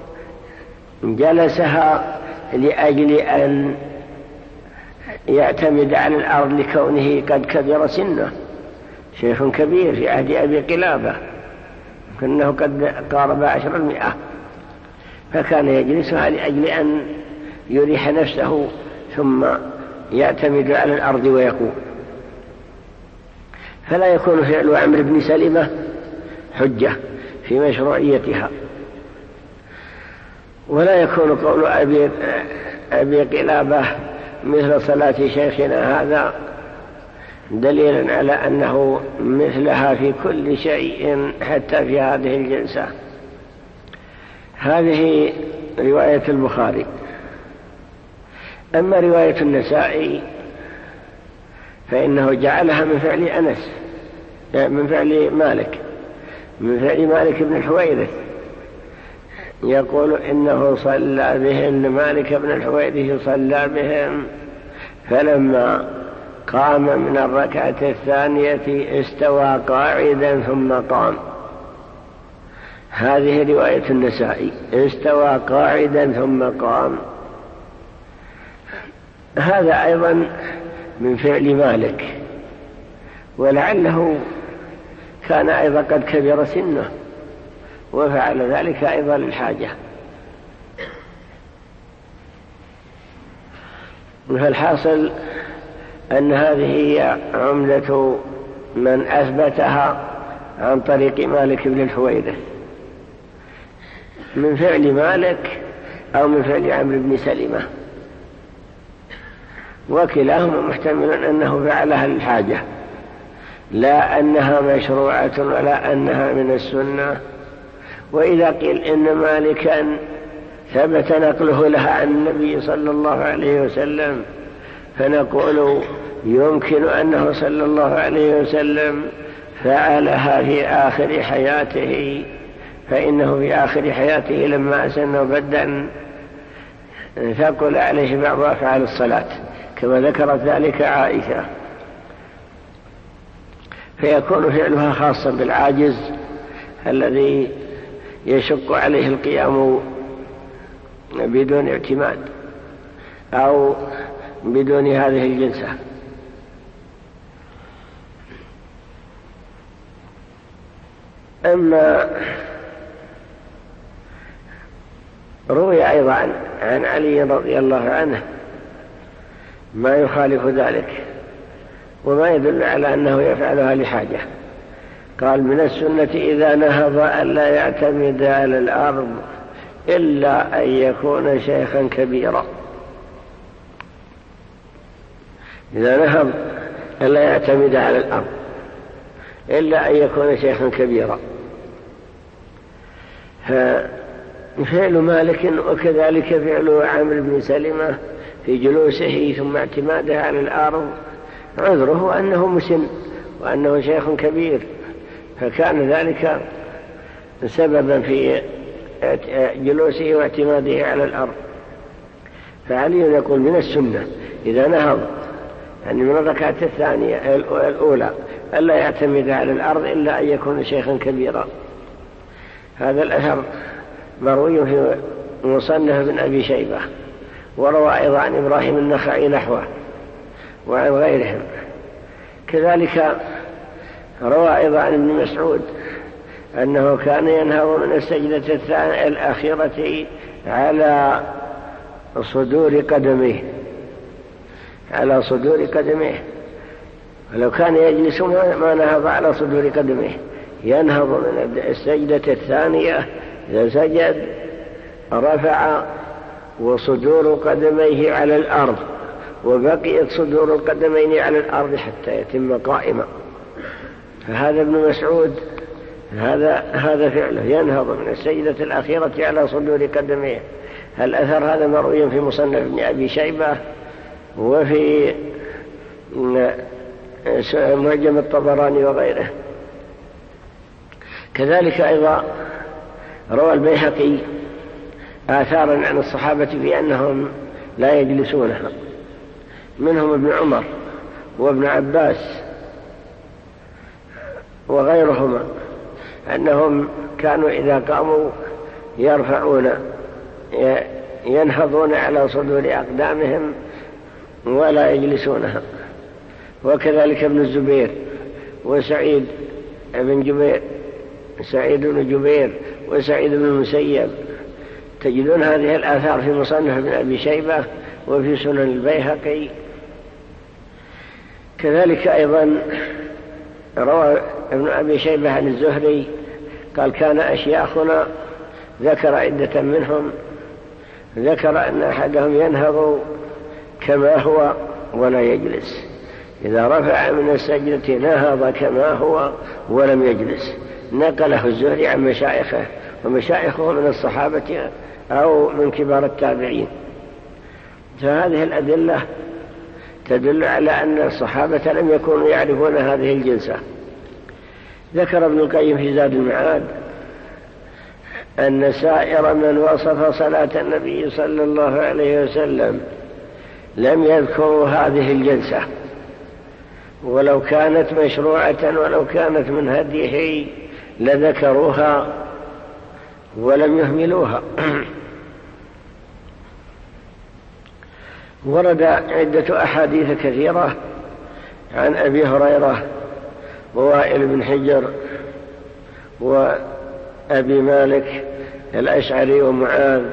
جلسها لأجل أن يعتمد على الأرض لكونه قد كبر سنه، شيخ كبير في عهد أبي قلابة كأنه قد قارب 10، فكان يجلسها لأجل أن يريح نفسه ثم يعتمد على الأرض ويقوم. فلا يكون فعل عمرو بن سلمة حجة في مشروعيتها، ولا يكون قول أبي قلابة مثل صلاة شيخنا هذا دليلا على أنه مثلها في كل شيء حتى في هذه الجلسة. هذه رواية البخاري. أما رواية النسائي فإنه جعلها من فعل أنس، من فعل مالك بن الحويرث. يقول إنه صلى بهم، مالك بن الحويرث صلى بهم فلما قام من الركعة الثانية استوى قاعدا ثم قام. هذه رواية النسائي، استوى قاعدا ثم قام. هذا أيضا من فعل مالك، ولعله كان أيضا قد كبر سنه وفعل ذلك أيضا للحاجة. فالحاصل أن هذه هي عملة من أثبتها عن طريق مالك بن الحويرث، من فعل مالك أو من فعل عمرو بن سلمة، وكلاهما محتمل أنه فعلها للحاجة، لا أنها مشروعة ولا أنها من السنة. وإذا قيل إن مالكا ثبت نقله لها عن النبي صلى الله عليه وسلم فنقول يمكن أنه صلى الله عليه وسلم فعلها في آخر حياته، فإنه في آخر حياته لما أسن بدًا ثقل عليه بعض أفعال الصلاة كما ذكرت ذلك عائشة، فيكون فعلها خاصا بالعاجز الذي يشق عليه القيام بدون اعتماد أو بدون هذه الجلسة. أما روي أيضا عن علي رضي الله عنه ما يخالف ذلك وما يدل على أنه يفعلها لحاجة. قال: من السنة إذا نهض ألا يعتمد على الأرض إلا أن يكون شيخا كبيرا. إذا نهض ألا يعتمد على الأرض إلا أن يكون شيخا كبيرا. فعل مالك وكذلك فعل عامر بن سلمة في جلوسه ثم اعتماده على الأرض عذره أنه مسن وأنه شيخ كبير، فكان ذلك سببا في جلوسه واعتماده على الأرض. فعلي يقول: من السنة إذا نهض يعني من الركعة الثانية الأولى ألا يعتمد على الأرض إلا أن يكون شيخا كبيرا. هذا الأثر مروي في مصنف بن أبي شيبة، وروى أيضا عن إبراهيم النخعي نحوه وعن غيرهم. كذلك روى أيضا عن ابن مسعود أنه كان ينهض من السجدة الأخيرة على صدور قدميه، ولو كان يجلس ما نهض على صدور قدميه، ينهض من السجدة الثانية إذا سجد رفع وصدور قدميه على الأرض، وبقيت صدور القدمين على الأرض حتى يتم قائما. فهذا ابن مسعود هذا فعله، ينهض من السجدة الأخيرة على صدور قدميه. الأثر هذا مروي في مصنف ابن أبي شيبة وفي معجم الطبراني وغيره. كذلك أيضا روى البيهقي آثارا عن الصحابة في أنهم لا يجلسونها، منهم ابن عمر وابن عباس وغيرهما، أنهم كانوا إذا قاموا ينهضون على صدور أقدامهم ولا يجلسونها. وكذلك ابن الزبير وسعيد بن جبير وسعيد بن المسيب، تجدون هذه الآثار في مصنف ابن أبي شيبة وفي سنن البيهقي. كذلك أيضا روى ابن أبي شيبة عن الزهري قال: كان أشياخنا، ذكر عدة منهم، ذكر أن أحدهم ينهض كما هو ولا يجلس، إذا رفع من السجدة نهض كما هو ولم يجلس. نقله الزهري عن مشايخه، ومشايخه من الصحابة أو من كبار التابعين. فهذه الأدلة تدل على أن الصحابة لم يكونوا يعرفون هذه الجلسة. ذكر ابن القيم في زاد المعاد أن سائر من وصف صلاة النبي صلى الله عليه وسلم لم يذكروا هذه الجلسة، ولو كانت مشروعة ولو كانت من هديه لذكروها ولم يهملوها. ورد عدة أحاديث كثيرة عن أبي هريرة ووائل بن حجر وأبي مالك الأشعري ومعاذ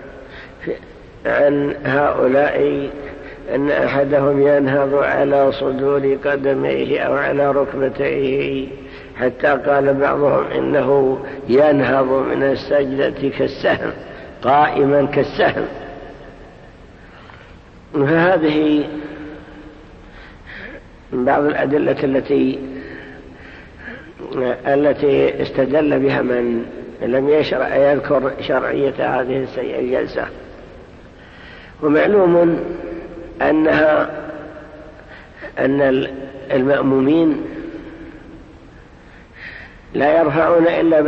عن هؤلاء أن أحدهم ينهض على صدور قدميه أو على ركبتيه، حتى قال بعضهم إنه ينهض من السجدة كالسهم، قائما كالسهم. فهذه بعض الأدلة التي استدل بها من لم يذكر شرعية هذه الجلسة. ومعلوم أن المأمومين لا يرفعون إلا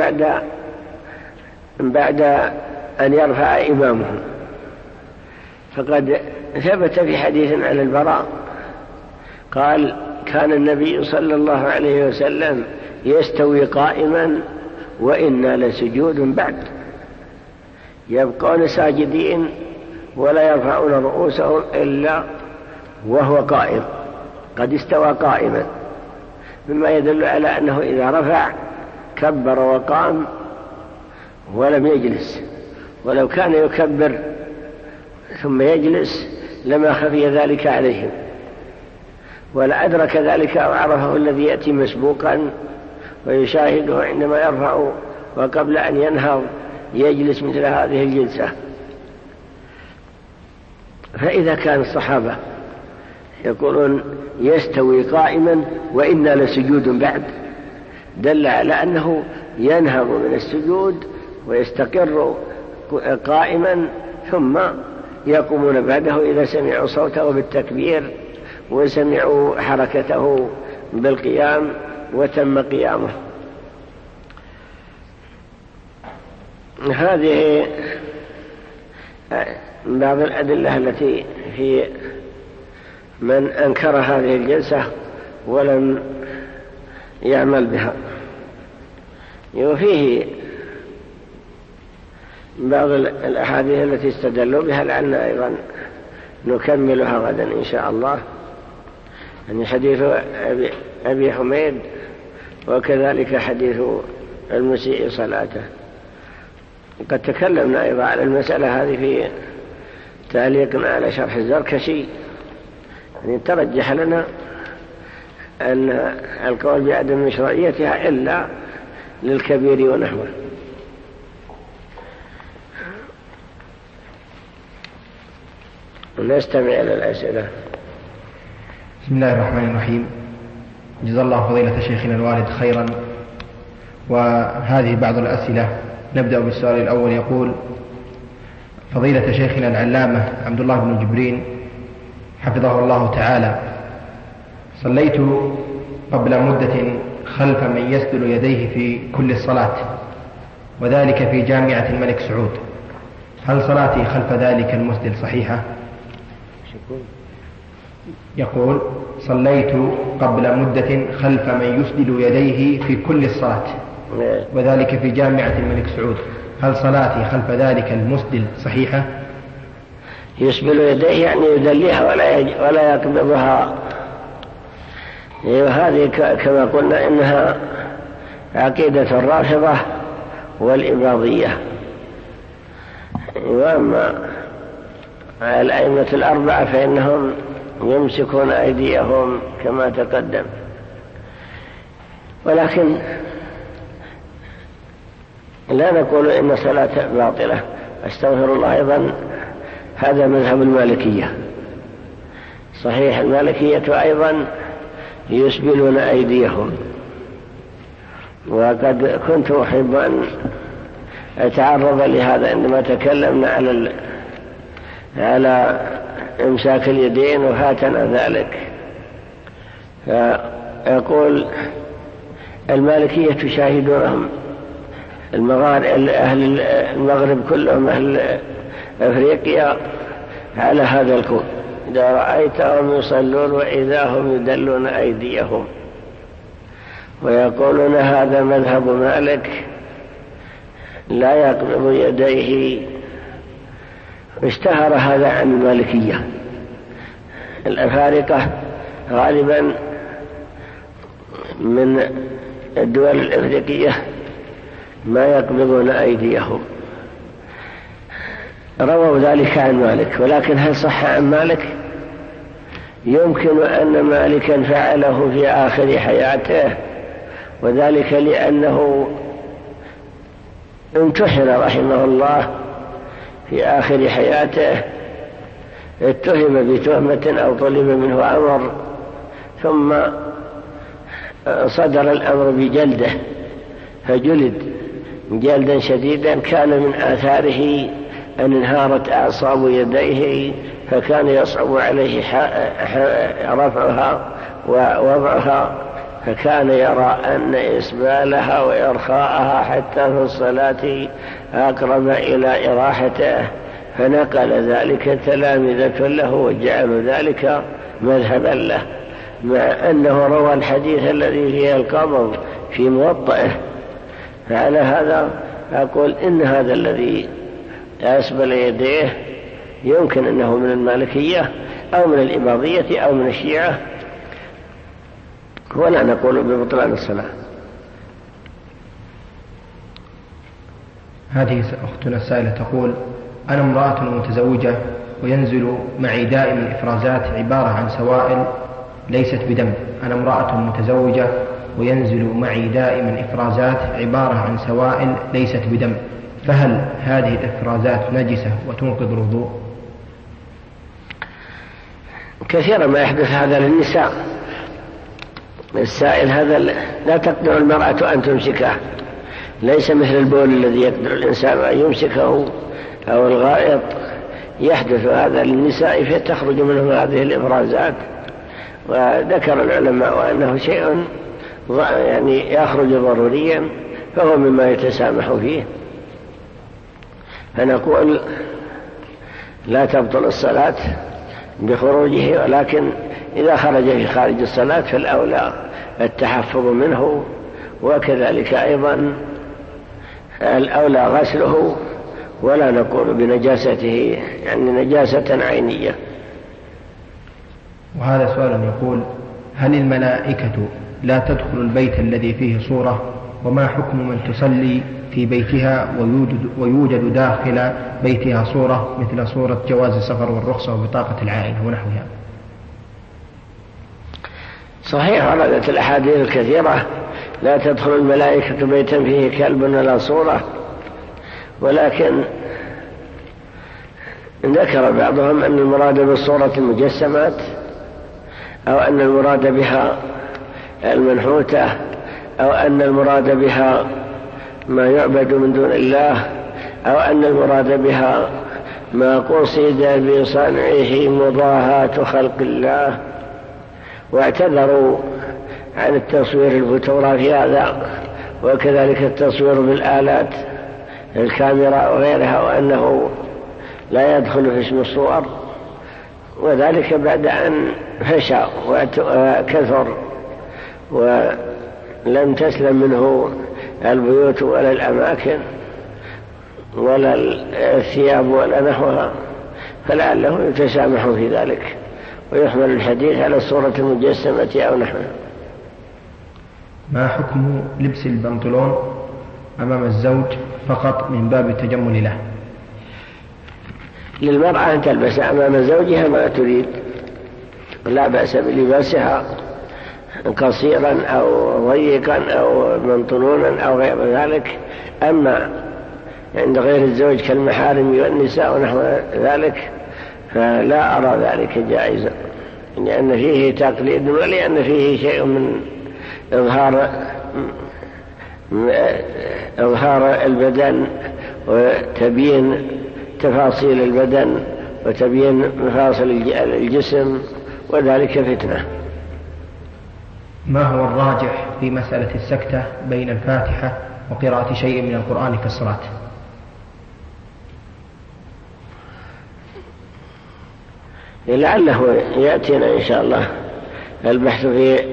بعد أن يرفع إمامهم. فقد ثبت في حديث عن البراء قال: كان النبي صلى الله عليه وسلم يستوي قائما وإنا لسجود بعد، يبقون ساجدين ولا يرفعون رؤوسهم إلا وهو قائم، قد استوى قائما، مما يدل على أنه إذا رفع كبر وقام ولم يجلس، ولو كان يكبر ثم يجلس لما خفي ذلك عليهم، ولا أدرك ذلك أو عرفه الذي يأتي مسبوقا ويشاهده عندما يرفع وقبل أن ينهض يجلس مثل هذه الجلسة. فإذا كان الصحابة يقولون يستوي قائما وإنا لسجود بعد، دل على أنه ينهض من السجود ويستقر قائما، ثم يقومون بعده إذا سمعوا صوته بالتكبير وسمعوا حركته بالقيام وتم قيامه. هذه بعض الأدلة التي في من أنكر هذه الجلسة ولم يعمل بها. وفيه بعض الأحاديث التي استدلوا بها لعلنا أيضا نكملها غدا إن شاء الله، يعني حديث أبي حميد وكذلك حديث المسيء صلاته. قد تكلمنا أيضا على المسألة هذه في تعليقنا على شرح الزركشي، يعني ترجح لنا أن القول بعدم مشروعيتها إلا للكبير ونحوه. نستمع إلى الأسئلة. بسم الله الرحمن الرحيم. جزا الله فضيلة شيخنا الوالد خيرا. وهذه بعض الأسئلة. نبدأ بالسؤال الأول. يقول: فضيلة شيخنا العلامة عبد الله بن جبرين حفظه الله تعالى، صليت قبل مدة خلف من يسدل يديه في كل الصلاة، وذلك في جامعة الملك سعود، هل صلاتي خلف ذلك المسدل صحيحة؟ يقول: صليت قبل مدة خلف من يسدل يديه في كل الصلاة، وذلك في جامعة الملك سعود، هل صلاتي خلف ذلك المسدل صحيحة؟ يسبل يديه يعني يدليها ولا يقبضها. وهذه كما قلنا إنها عقيدة الرافضة والإباضية. وأما الأئمة الأربعة فإنهم يمسكون أيديهم كما تقدم. ولكن لا نقول إن صلاة باطلة، أستغفر الله. أيضا هذا مذهب المالكية، صحيح المالكية أيضا يسبلون أيديهم. وقد كنت أحب أن أتعرض لهذا عندما تكلمنا على إمساك اليدين وفاتنا ذلك. فيقول المالكية تشاهدونهم أهل المغرب كلهم، أهل أفريقيا، على هذا الكون، إذا رأيتهم يصلون وإذا هم يدلون أيديهم، ويقولون هذا مذهب مالك لا يقبض يديه. اشتهر هذا عن المالكية. الأفارقة غالبا من الدول الأفريقية ما يقبضون أيديهم. رووا ذلك عن مالك، ولكن هل صح عن مالك؟ يمكن أن مالكا فعله في آخر حياته، وذلك لأنه امتحن رحمه الله في آخر حياته، اتهم بتهمة أو طلب منه أمر، ثم صدر الأمر بجلده فجلد جلدا شديدا، كان من آثاره أن انهارت أعصاب يديه، فكان يصعب عليه رفعها ووضعها فكان يرى أن إسبالها وإرخاءها حتى في الصلاة أقرب إلى إراحته، فنقل ذلك تلامذة له وجعلوا ذلك مذهبا له، مع أنه روى الحديث الذي فيه القبض في موطئه. فعلى هذا أقول إن هذا الذي أسبل يديه يمكن أنه من المالكية أو من الإباضية أو من الشيعة، ولا نقول ببطلان الصلاة. هذه أختنا السائلة تقول: أنا امرأة متزوجة وينزل معي دائما إفرازات عبارة عن سوائل ليست بدم. أنا امرأة متزوجة وينزل معي دائما إفرازات عبارة عن سوائل ليست بدم، فهل هذه الإفرازات نجسة وتنقض الوضوء؟ كثيرا ما يحدث هذا للنساء. السائل هذا لا تقدر المرأة أن تمسكه، ليس مثل البول الذي يقدر الإنسان أن يمسكه أو الغائط. يحدث هذا للنساء فتخرج منهم هذه الإفرازات، وذكر العلماء أنه شيء يعني يخرج ضروريا، فهو مما يتسامح فيه. فنقول لا تبطل الصلاة بخروجه، ولكن إذا خرج في خارج الصلاة فالأولى التحفظ منه، وكذلك أيضا الأولى غسله، ولا نقول بنجاسته يعني نجاسة عينية. وهذا سؤال يقول: هل الملائكة لا تدخل البيت الذي فيه صورة؟ وما حكم من تصلي في بيتها ويوجد داخل بيتها صورة مثل صورة جواز السفر والرخصة وبطاقة العائلة ونحوها؟ صحيح، وردت الأحاديث الكثيرة: لا تدخل الملائكة بيتا فيه كلب ولا صورة، ولكن ذكر بعضهم أن المراد بالصورة المجسمات، أو أن المراد بها المنحوتة، أو أن المراد بها ما يعبد من دون الله، أو أن المراد بها ما قصد بصنعه مضاهاة خلق الله. واعتذروا عن التصوير الفوتوغرافي هذا، وكذلك التصوير بالآلات الكاميرا وغيرها، وأنه لا يدخل في اسم الصور، وذلك بعد أن فشى وكثر ولم تسلم منه البيوت ولا الأماكن ولا الثياب ولا نحوها، فلعله يتسامح في ذلك ويحمل الحديث على الصورة المجسمة أو نحوها. ما حكم لبس البنطلون أمام الزوج فقط من باب التجمل له؟ للمرأة أن تلبس أمام زوجها ما تريد، لا بأس بلباسها قصيرا أو ضيقا أو بنطلونا أو غير ذلك. أما عند غير الزوج كالمحارم والنساء ونحو ذلك فلا أرى ذلك جائزا، لأن فيه تقليد ولأن فيه شيء من إظهار البدن وتبيين تفاصيل البدن وتبيين مفاصل الجسم، وذلك فتنة. ما هو الراجح في مسألة السكتة بين الفاتحة وقراءة شيء من القرآن في الصلاة؟ لعله يأتينا إن شاء الله البحث في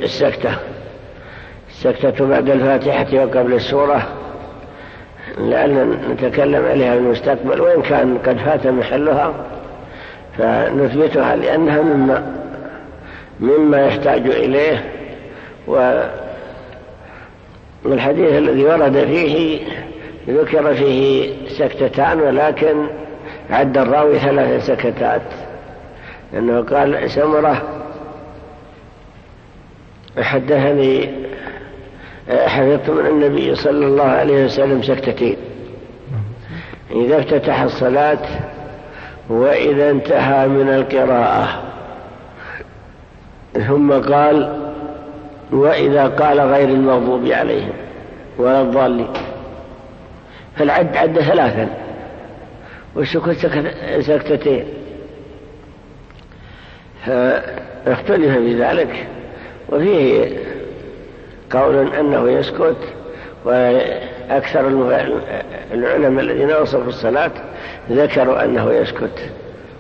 السكتة بعد الفاتحة وقبل السورة، لعلنا نتكلم عليها في المستقبل، وإن كان قد فات محلها فنثبتها لأنها مما يحتاج إليه. والحديث الذي ورد فيه ذكر فيه سكتتان، ولكن عد الراوي 3 سكتات، لأنه قال: سمرة حدثني حفظت من النبي صلى الله عليه وسلم سكتتين: إذا افتتح الصلاة وإذا انتهى من القراءة، ثم قال: وإذا قال غير المغضوب عليهم ولا الضالين. فالعد 3 والسكوت سكتتين، فاختلف في ذلك. وفيه قول أنه يسكت، وأكثر العلماء الذين وصفوا الصلاة ذكروا أنه يسكت.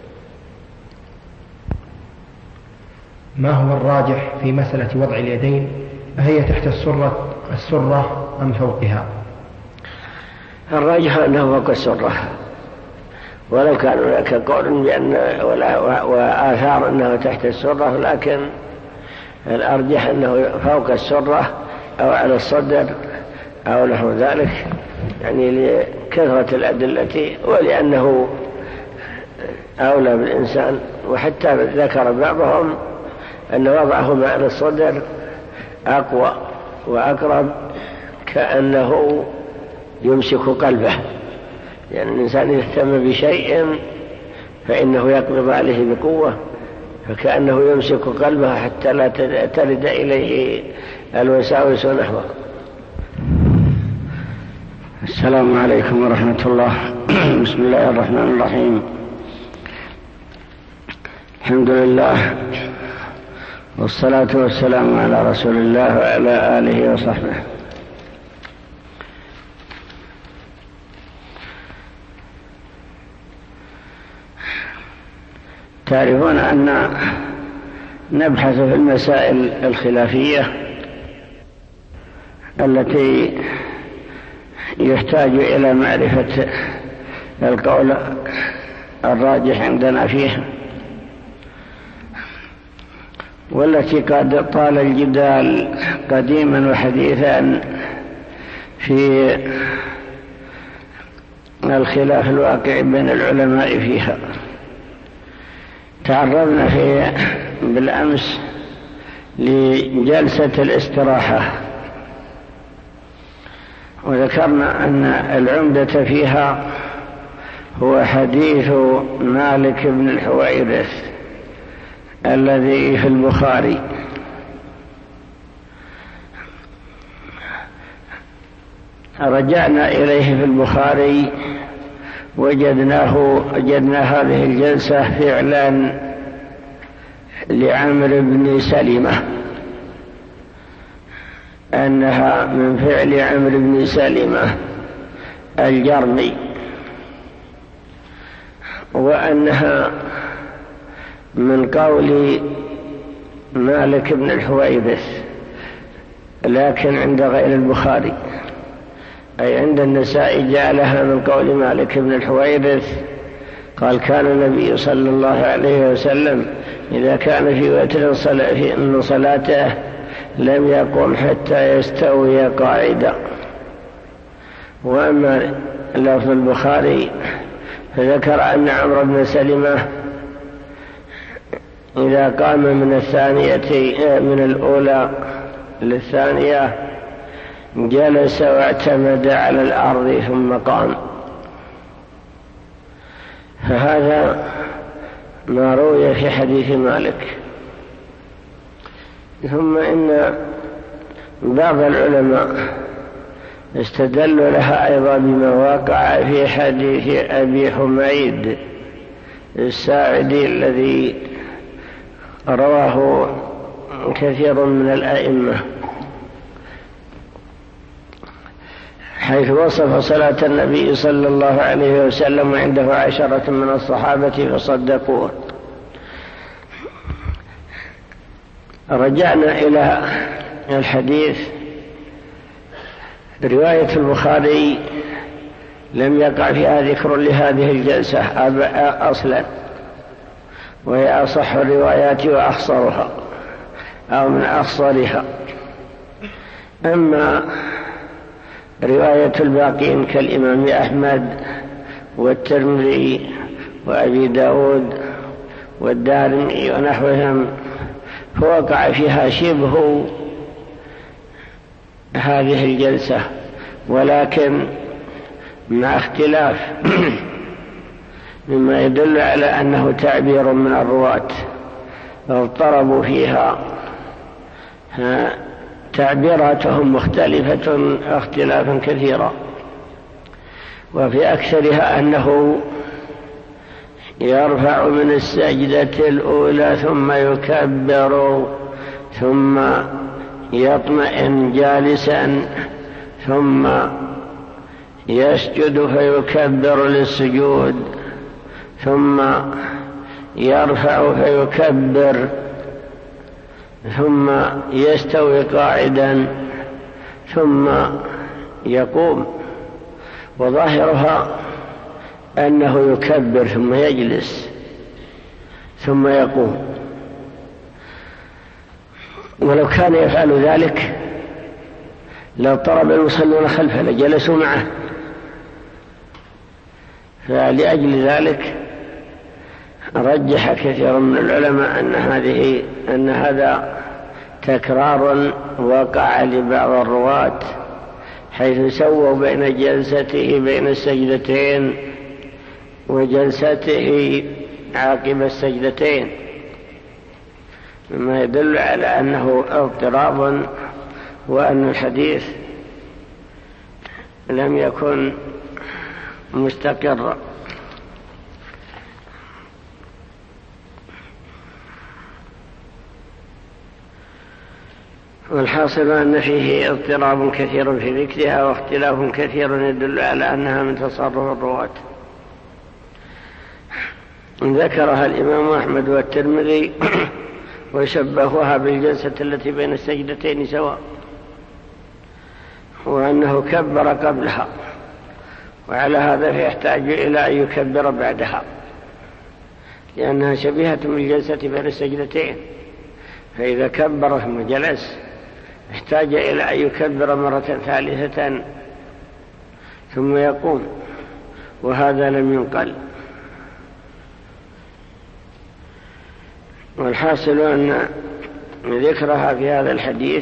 ما هو الراجح في مسألة وضع اليدين؟ أهي تحت السرة أم فوقها؟ الراجح أنه فوق السرة، ولو كان هناك قول بأن وآثار أنه تحت السرة، لكن الأرجح أنه فوق السرة أو على الصدر أو نحو ذلك، يعني لكثرة الأدلة ولأنه أولى بالإنسان. وحتى ذكر بعضهم أن وضعه على الصدر أقوى وأقرب، كأنه يمسك قلبه، يعني الإنسان يهتم بشيء فإنه يقبض عليه بقوة، فكأنه يمسك قلبه حتى لا ترد إليه الوساوس ونحوه. السلام عليكم ورحمة الله. بسم الله الرحمن الرحيم. الحمد لله والصلاة والسلام على رسول الله وعلى آله وصحبه. تعرفون أن نبحث في المسائل الخلافية التي يحتاج إلى معرفة القول الراجح عندنا فيها، والتي قد طال الجدال قديما وحديثا في الخلاف الواقع بين العلماء فيها. تعرضنا بالأمس لجلسة الاستراحة، وذكرنا أن العمدة فيها هو حديث مالك بن الحويرث الذي في البخاري، رجعنا إليه في البخاري وجدنا هذه الجلسة فعلا لعمرو بن سلمة، أنها من فعل عمرو بن سلمة الجرمي، وأنها من قول مالك بن الحويرث، لكن عند غير البخاري، أي عند النسائي جعلها من قول مالك بن الحويرث. قال: كان النبي صلى الله عليه وسلم إذا كان في وتر من صلاته لم يقم حتى يستوي قاعدا. وأما لفظ البخاري فذكر أن عمرو بن سلمة إذا قام من الأولى للثانية جلس واعتمد على الأرض ثم قام. فهذا ما روي في حديث مالك. ثم إن بعض العلماء استدلوا لها أيضا بما وقع في حديث أبي حميد الساعدي الذي رواه كثير من الأئمة، حيث وصف صلاة النبي صلى الله عليه وسلم عنده 10 من الصحابة فصدقوه. رجعنا إلى الحديث. رواية البخاري لم يقع فيها ذكر لهذه الجلسة أصلا، وهي أصح الروايات وأخصرها أو من أخصرها. أما رواية الباقين كالإمام أحمد والترمذي وأبي داود والدارمي ونحوهم فوقع فيها شبه هذه الجلسة، ولكن مع اختلاف مما يدل على أنه تعبير من الرواة اضطربوا فيها، تعبيراتهم مختلفة اختلافا كثيرا. وفي أكثرها أنه يرفع من السجدة الأولى ثم يكبر ثم يطمئن جالسا ثم يسجد فيكبر للسجود، ثم يرفع فيكبر، ثم يستوي قاعدا ثم يقوم. وظاهرها أنه يكبر ثم يجلس ثم يقوم. ولو كان يفعل ذلك لو طرب المصلون خلفه لجلسوا معه. فلأجل ذلك رجح كثير من العلماء أن هذا تكرار وقع لبعض الرواة، حيث سووا بين جلسته بين السجدتين وجلسته عقب السجدتين، مما يدل على أنه اضطراب، وأن الحديث لم يكن مستقرا. والحاصل أن فيه اضطراب كثير في ذكرها واختلاف كثير يدل على أنها من تصرف الرواة. ذكرها الإمام أحمد والترمذي وشبهوها بالجلسة التي بين السجدتين سواء، وأنه كبر قبلها، وعلى هذا فيحتاج إلى أن يكبر بعدها، لأنها شبيهة بالجلسة بين السجدتين. فإذا كبر ثم جلس احتاج إلى أن يكبر مرة ثالثة ثم يقوم، وهذا لم ينقل. والحاصل أن ذكرها في هذا الحديث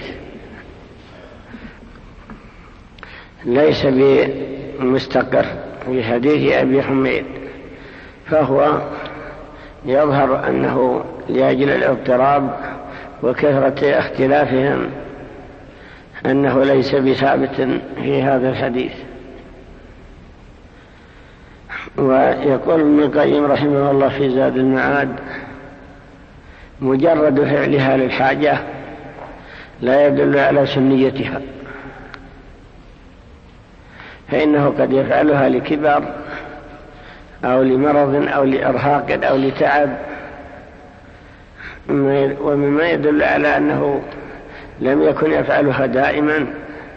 ليس بمستقر في حديث أبي حميد، فهو يظهر أنه لأجل الاضطراب وكثرة اختلافهم أنه ليس بثابت في هذا الحديث. ويقول ابن القيم رحمه الله في زاد المعاد: مجرد فعلها للحاجة لا يدل على سنيتها، فإنه قد يفعلها لكبر أو لمرض أو لإرهاق أو لتعب، ومما يدل على أنه لم يكن يفعلها دائما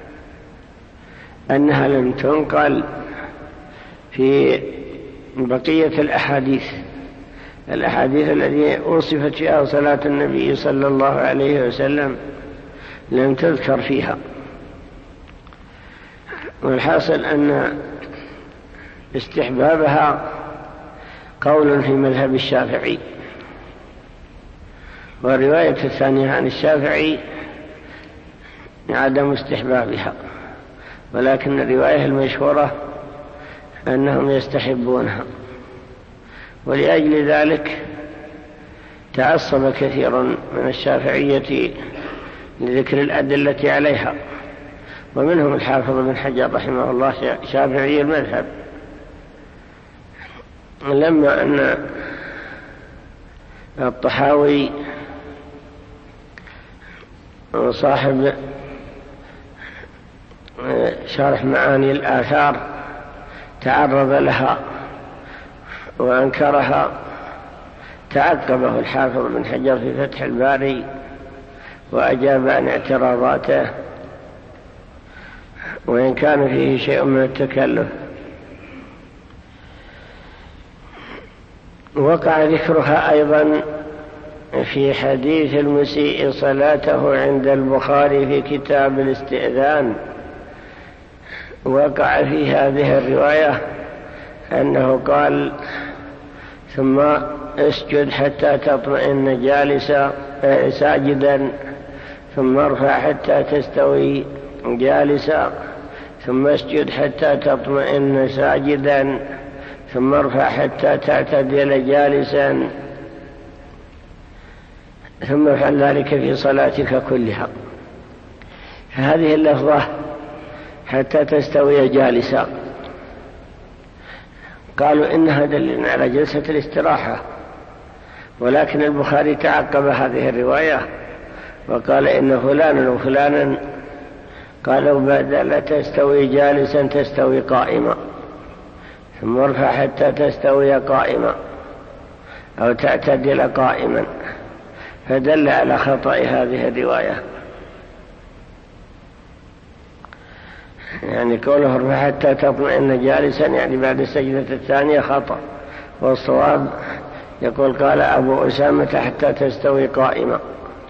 أنها لم تنقل في بقية الأحاديث التي وصفت فيها صلاة النبي صلى الله عليه وسلم لم تذكر فيها. والحاصل أن استحبابها قول في مذهب الشافعي، والرواية الثانية عن الشافعي عدم استحبابها، ولكن الرواية المشهورة أنهم يستحبونها. ولأجل ذلك تعصب كثير من الشافعية لذكر الأدلة عليها، ومنهم الحافظ بن حجر رحمه الله شافعي المذهب، لما أن الطحاوي صاحب شرح معاني الآثار تعرض لها وأنكرها، تعقبه الحافظ بن حجر في فتح الباري وأجاب عن اعتراضاته، وإن كان فيه شيء من التكلف. وقع ذكرها أيضا في حديث المسيء صلاته عند البخاري في كتاب الاستئذان. وقع في هذه الرواية أنه قال: ثم اسجد حتى تطمئن جالسا ساجدا، ثم ارفع حتى تستوي جالسا، ثم اسجد حتى تطمئن ساجدا، ثم ارفع حتى تعتدل جالسا، ثم افعل ذلك في صلاتك كلها. هذه اللفظة حتى تستوي جالسا قالوا إنها دليل على جلسة الاستراحة، ولكن البخاري تعقب هذه الرواية وقال إن فلانا وفلانا قالوا بدل تستوي جالسا تستوي قائما، ثم ارفع حتى تستوي قائما أو تعتدل قائما، فدل على خطأ هذه الرواية. يعني قوله ارفع حتى تطمئن جالسا يعني بعد السجدة الثانية خطأ، والصواب يقول قال أبو أسامة حتى تستوي قائما.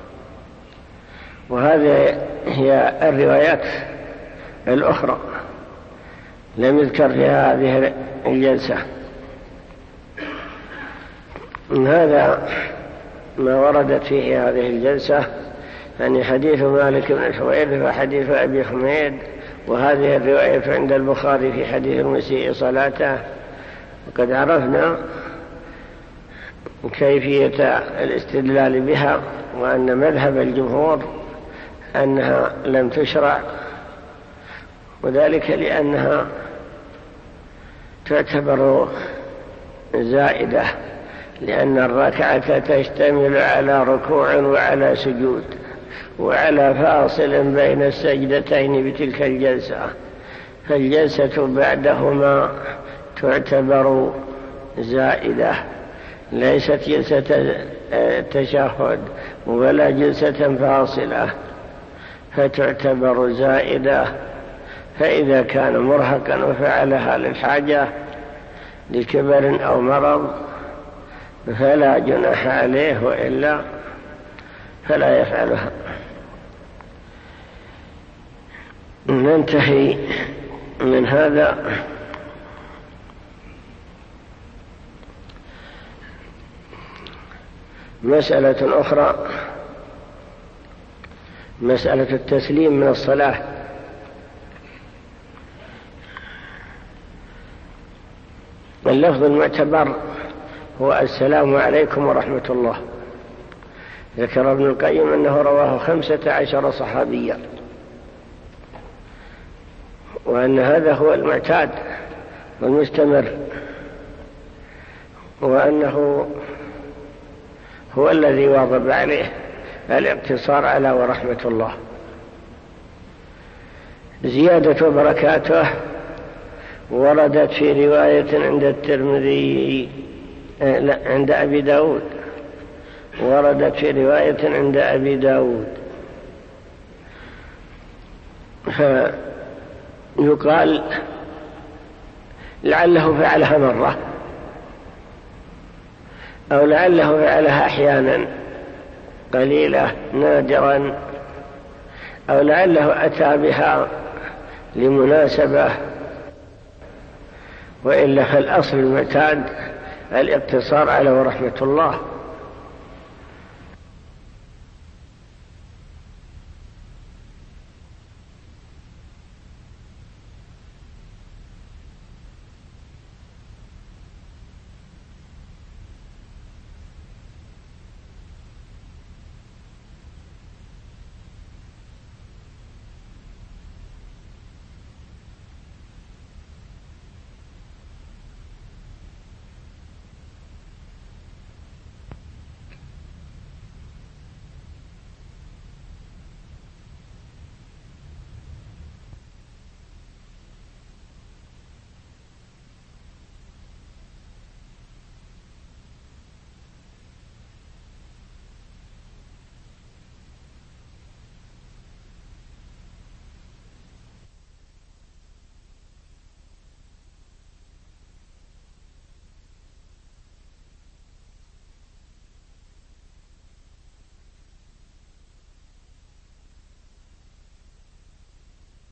وهذه هي الروايات الأخرى لم يذكر فيها هذه الجلسة. هذا ما وردت فيه هذه الجلسة، يعني حديث مالك بن الحويرث وحديث أبي حميد، وهذه الرواية عند البخاري في حديث المسيء صلاته. وقد عرفنا كيفية الاستدلال بها، وأن مذهب الجمهور أنها لم تشرع، وذلك لأنها تعتبر زائدة، لأن الركعة تشتمل على ركوع وعلى سجود وعلى فاصل بين السجدتين بتلك الجلسة، فالجلسة بعدهما تعتبر زائدة، ليست جلسة تشهد ولا جلسة فاصلة، فتعتبر زائدة. فإذا كان مرهقا وفعلها للحاجة لكبر أو مرض فلا جناح عليه، وإلا فلا يفعلها. ننتهي من هذا مسألة أخرى، مسألة التسليم من الصلاة. اللفظ المعتبر هو السلام عليكم ورحمة الله. ذكر ابن القيم أنه رواه 15 صحابيا، وأن هذا هو المعتاد والمستمر، وأنه هو الذي واظب عليه الاقتصار على ورحمة الله. زيادة وبركاته وردت في رواية عند الترمذي عند أبي داود، وردت في رواية عند أبي داود، فيقال لعله فعلها مرة، أو لعله فعلها أحيانا قليلة نادرا، أو لعله أتى بها لمناسبة، وإلا فالأصل المعتاد الاقتصار على ورحمة الله.